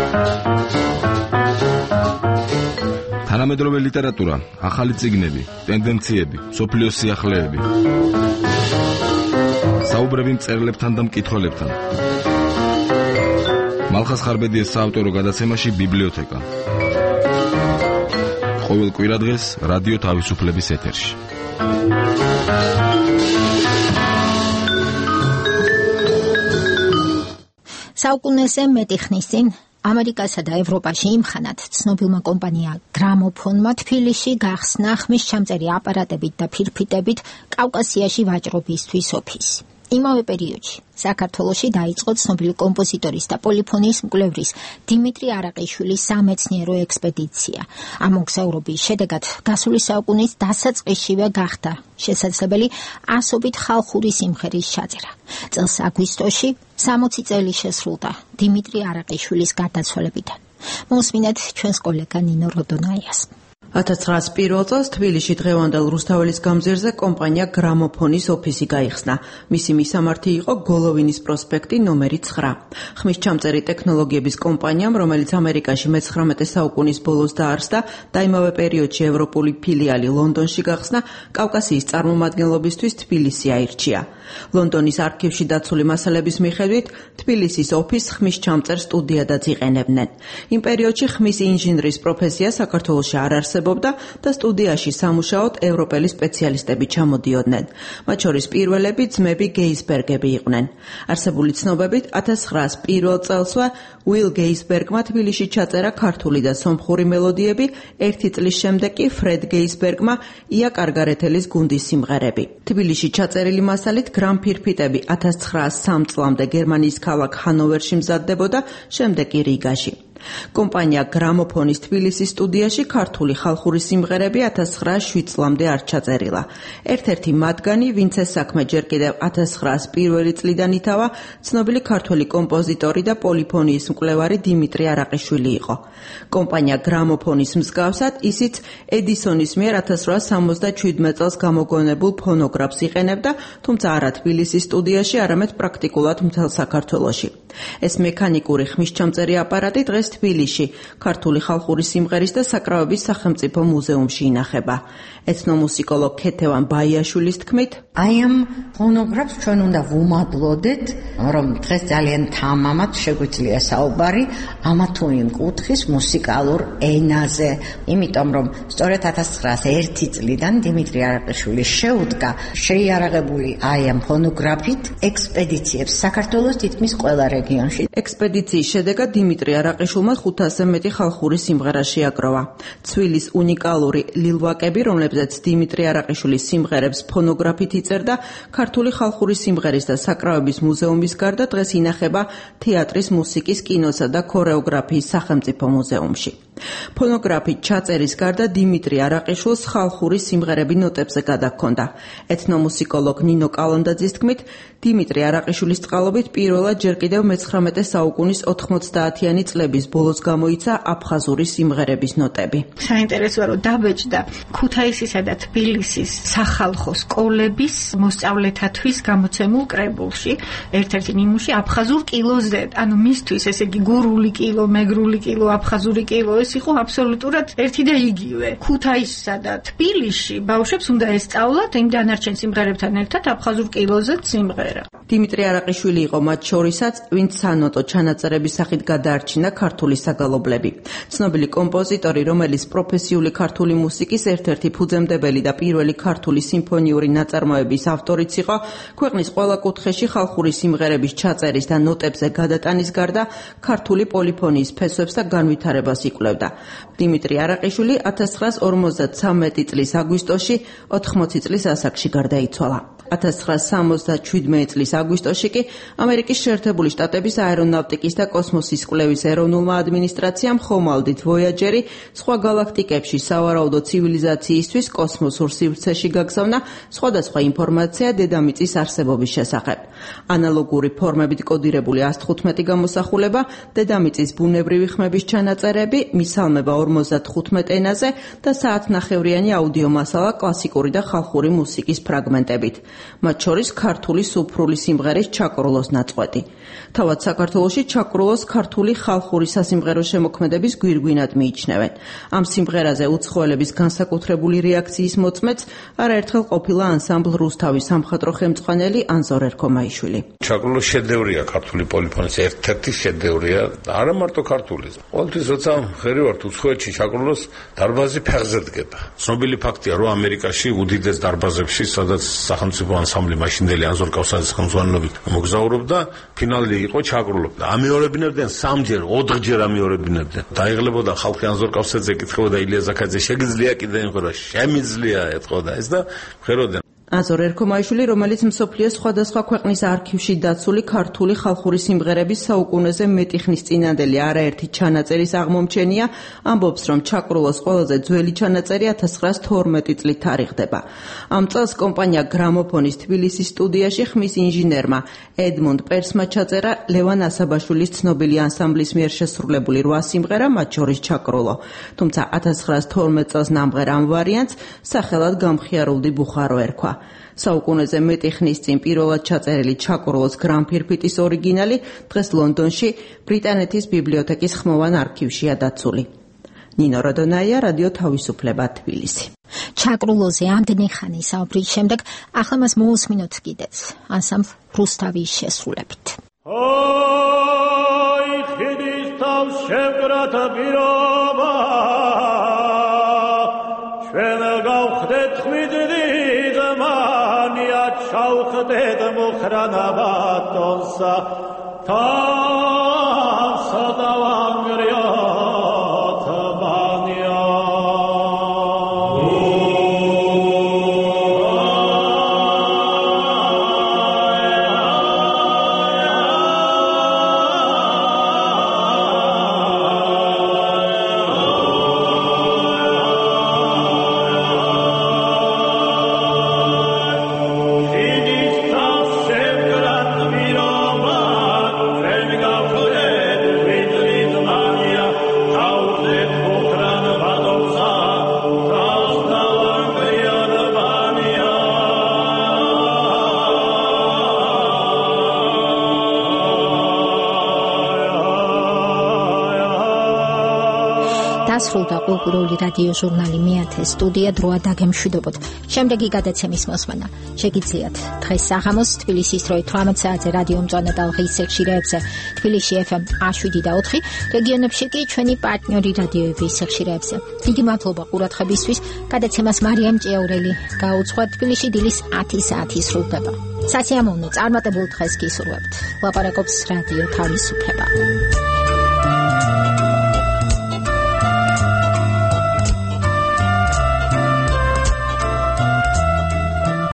თანამედროვე ლიტერატურა, ახალი წიგნები, ტენდენციები, სოფლიოს სიახლეები. საუბრები მწერლებთან და მკითხველებთან. მალხაზ ხარბედიეს საავტორო გადაცემაში ბიბლიოთეკა. ყოველ კვირადღეს რადიო თავისუფლების ეთერში. საუკუნეზე მეტი ხნის წინ ამერიკასა და ევროპაში იმხანად ცნობილმა კომპანია გრამოფონმა თბილისში გახსნა ხმისჩამწერი აპარატებით და ფირფიტებით კავკასიაში ვაჭრობისთვის ოფისი. იმავე პერიოდში საქართველოში დაიწყო ცნობილი კომპოზიტორის და პოლიფონიის მკვლევრის დიმიტრი არაყიშვილის სამეცნიერო ექსპედიცია. ამ მოგზაურობის შედეგად გასული საუკუნის დასაწყისშივე გახდა შესაძლებელი ასობით ხალხური სიმღერის ჩაწერა. წელს აგვისტოში სამოცი წელი შესრულდა დიმიტრი არაყიშვილის გარდაცვალებიდან. მოусმინეთ ჩვენს კოლეგა ნინო როდონაიას. ათას ცხრაასი პირველ წელს თბილისში დღევანდელ რუსთაველის გამზირზე კომპანია გრამოფონის ოფისი გაიხსნა. მისი მისამართი იყო გოლოვინის პროსპექტი ნომერი ცხრა. ხმისჩამწერი ტექნოლოგიების კომპანიამ, რომელიც ამერიკაში მეცხრამეტე საუკუნის ბოლოს დაარსდა და იმავე პერიოდში ევროპული ფილიალი ლონდონში გახსნა, კავკასიის წარმომადგენლობისთვის თბილისი აირჩია. ლონდონის არქივში დაცული მასალების მიხედვით, თბილისის ოფისს ხმისჩამწერ სტუდიადაც იყენებდნენ. იმ პერიოდში ხმის ინჟინრის პროფესია საქართველოში არ არსებობდა და სტუდიაში სამუშაოდ ევროპელი სპეციალისტები ჩამოდიოდნენ. მათ შორის პირველები ძმები გეისბერგები იყვნენ. არსებული ცნობებით ათას ცხრაასი პირველ წელსვე უილ გეისბერგმა თბილისში ჩაწერა ქართული და სომხური მელოდიები, ერთი წლის შემდეგ კი ფრედ გეისბერგმა ია კარგარეთელის გუნდის სიმღერები. თბილისში ჩაწერილი მასალით გრამფირფიტები ათას ცხრაასი სამი წლამდე გერმანიის ქალაქ ჰანოვერში მზადდებოდა, შემდეგ კი რიგაში. კომპანია გრამოფონის თბილისის სტუდიაში ქართული ხალხური სიმღერები ათას ცხრაასი შვიდ წლამდე არ ჩაწერილა. ერთ-ერთი მათგანი, ვინც ეს საქმე ჯერ კიდევ ათას ცხრაასი პირველი წლიდან ითავა, ცნობილი ქართველი კომპოზიტორი და პოლიფონიის მკვლევარი დიმიტრი არაყიშვილი იყო. კომპანია გრამოფონის მსგავსად, ისიც ედისონის მიერ ათას ცხრაასი სამოცდაშვიდმეტ წელს გამოგონებულ ფონოგრაფს იყენებდა, თუმცა არა თბილისის სტუდიაში, არამედ პრაქტიკულად მთელ საქართველოში. ეს მექანიკური ხმისჩამწერი აპარატი დღეს თბილისში, ქართული ხალხური სიმღერის და საკრავების სახელმწიფო მუზეუმში ინახება. ეთნომუსიკოლოგ ქეთევან ბაიაშვილის თქმით, აი ამ ფონოგრაფს ჩვენ უნდა ვუმადლოდეთ, რომ დღეს ძალიან თამამად შეგვიძლია საუბარი ამა თუ იმ კუთხის მუსიკალურ ენაზე, იმიტომ რომ სწორედ ათას ცხრაასი ერთი წლიდან დიმიტრი არაყიშვილი შეუდგა შეიარაღებული აი ამ ფონოგრაფით ექსპედიციებს საქართველოს თითქმის ყველა რეგიონში. ექსპედიციის შედეგად დიმიტრი არაყიშვილმა ხუთასზე მეტი ხალხური სიმღერა შეაგროვა. ცვილის უნიკალური ლილვაკები, რომლებზეც დიმიტრი არაყიშვილის სიმღერებს ფონოგრაფით იწერდა, ქართული ხალხური სიმღერის და საკრავების მუზეუმის გარდა დღეს ინახება თეატრის, მუსიკის, კინოსა და ქორეოგრაფიის სახელმწიფო მუზეუმში. ფონოგრაფით ჩაწერის გარდა დიმიტრი არაყიშვილს ხალხური სიმღერები ნოტებზე გადაჰქონდა. ეთნომუსიკოლოგ ნინო კალანდაძის თქმით, დიმიტრი არაყიშვილის წყალობით პირველად ჯერ კიდევ მეცხრამეტე საუკუნის ოთხმოცდაათიანი წლების ბოლოს გამოიცა აფხაზური სიმღერების ნოტები. საინტერესოა, რომ დაბეჭდა ქუთაისისა და თბილისის სახალხო სკოლების მოსწავლეთათვის გამოცემულ კრებულში, ერთ-ერთი ნიმუში აფხაზურ კილოზე, ანუ მისთვის ესე იგი გურული კილო, მეგრული კილო, აფხაზური კილო, ეს იყო აბსოლუტურად ერთი და იგივე. ქუთაისსა და თბილისში ბავშვებს უნდა ესწავლათ იმ დანარჩენ სიმღერებთან ერთად აფხაზურ კილოზეც სიმღერა. დიმიტრი არაყიშვილი იყო მათ შორისაც, ვინც სანოტო ჩანაწერების სახით გადაარჩინა ქართული საგალობლები. ცნობილი კომპოზიტორი, რომელიც პროფესიული ქართული მუსიკის ერთ-ერთი ფუძემდებელი და პირველი ქართული სიმფონიური ნაწარმოების ავტორიც იყო, ქვეყნის ყველა კუთხეში ხალხური სიმღერების ჩაწერის და ნოტებზე გადატანის გარდა ქართული პოლიფონიის ფესვებს და განვითარებას იკვლევდა. დიმიტრი არაყიშვილი ათას ცხრაასი ორმოცდათვრამეტი წლის აგვისტოში ოთხმოცი წლის ასაკში გარდაიცვალა. ათას ცხრაასი სამოცდაშვიდმეტი წლის აგვისტოში კი ამერიკის შეერთებული შტატების აერონავტიკის და კოსმოსის კვლევის ეროვნულმა ადმინისტრაციამ ხომალდით ვოიაჯერი სხვა გალაქტიკებში სავარაუდო ცივილიზაციისთვის კოსმოსურ სივრცეში გაგზავნა სხვადასხვა ინფორმაცია დედამიწის არსებობის შესახებ. ანალოგური ფორმებით კოდირებული ას თხუთმეტი გამოსახულება, დედამიწის ბუნებრივი ხმების ჩანაწერები, მისალმება ორმოცდათხუთმეტ ენაზე და საათნახევრიანი აუდიო მასალა კლასიკური და ხალხური მუსიკის ფრაგმენტებით. მათ შორის ქართული სუფრული სიმღერის ჩაკრულოს ნაწყვეტი. თავად საქართველოში ჩაკრულოს ქართული ხალხური სასიმღერო შემოქმედების გვირგვინად მიიჩნევენ. ამ სიმღერაზე უცხოელების განსაკუთრებული რეაქციის მოწმეც არაერთხელ ყოფილა ანსამბლ რუსთავის სამხატვრო ხელმძღვანელი ანზორ ერქომაიშვილი. ჩაკრულოს შედევრია ქართული პოლიფონიის ერთ-ერთი შედევრია, არა მარტო ქართული. ყოველთვის როცა ხერი ვართ უცხოეთში ჩაკრულოს დარბაზი ფეხზე დგება. ცნობილი ფაქტია, რომ ამერიკაში უდიდეს დარბაზებში, სადაც სახელმწიფო ანსამბლი მაშინდელი ანზორ კავსაძის ხელმძღვანელობით მოგზაურობდა, ფინალი იყო ჩაკრულობდა. ამეორებინებდნენ სამჯერ, ოთხჯერ ამეორებინებდნენ. დაიღლებოდა ხალხი ანზორ კავსაძე ეკითხებოდა ილია ზაქაძე, შეგიძლია კიდე იმღერა, შემიძლია ეთყოდა ეს და ხეროდნენ. აზორ ერქომაიშვილი, რომელიც მსოფლიოს სხვადასხვა ქვეყნის არქივში დაცული ქართული ხალხური სიმღერების საუკუნეზე მეტი ხნის წინანდელი არაერთი ჩანაწერის აღმომჩენია, ამბობს, რომ ჩაკრულოს ყველაზე ძველი ჩანაწერი ათას ცხრაას თორმეტი წლით თარიღდება. ამ წელს კომპანია გრამოფონის თბილისის სტუდიაში ხმის ინჟინერმა ედმუნდ პერსმა ჩაწერა ლევან ასაბაშვილის ცნობილი ანსამბლის მიერ შესრულებული რვა სიმღერა, მათ შორის ჩაკრულო. თუმცა ათას ცხრაას თორმეტ წელს ნამღერ ამ ვარიანტს სახელად გამხიარულდი ბუხარო ერქვა. საუკუნეზე მეტი ხნის წინ პირველად ჩაწერილი ჩაკრულოს გრამფირფიტის ორიგინალი დღეს ლონდონში ბრიტანეთის ბიბლიოთეკის ხმოვან არქივშია დაცული. ნინო როდონაია, რადიო თავისუფლება, თბილისი. ჩაკრულოზე ამდენი ხანი საუბრის შემდეგ ახლა მას მოусმინოთ კიდეც ანსამბლ რუსთავის შესრულებით. ოი ხიდის თავ შევკრათ პირობა ჩვენ გავხდეთ ხმიდდი ზმანია ჩავხდეთ მოხრანა ბატონსა თავსა დავანგრიო დასრულდა კულტურული რადიო ჟურნალი მეათე სტუდია დროა დაგემშვიდობოთ. შემდეგი გადაცემის მოსმენა შეგიძლიათ დღეს საღამოს თბილისის დროით თვრამეტ საათზე რადიო მწვანე ტალღის ეკშირეებზე თბილისში ეფ ემ შვიდი და ოთხი, რეგიონებში კი ჩვენი პარტნიორი რადიოების ეკშირეებზე. დიდი მადლობა ყურადღებისთვის. გადაცემას მარიამ ჭიაურელი გაუძღვა. თბილისში დილის ათი საათი სრულდება. სასიამოვნო წარმატებულ დღეს გისურვებთ. ლაპარაკობს რადიო თავისუფლება.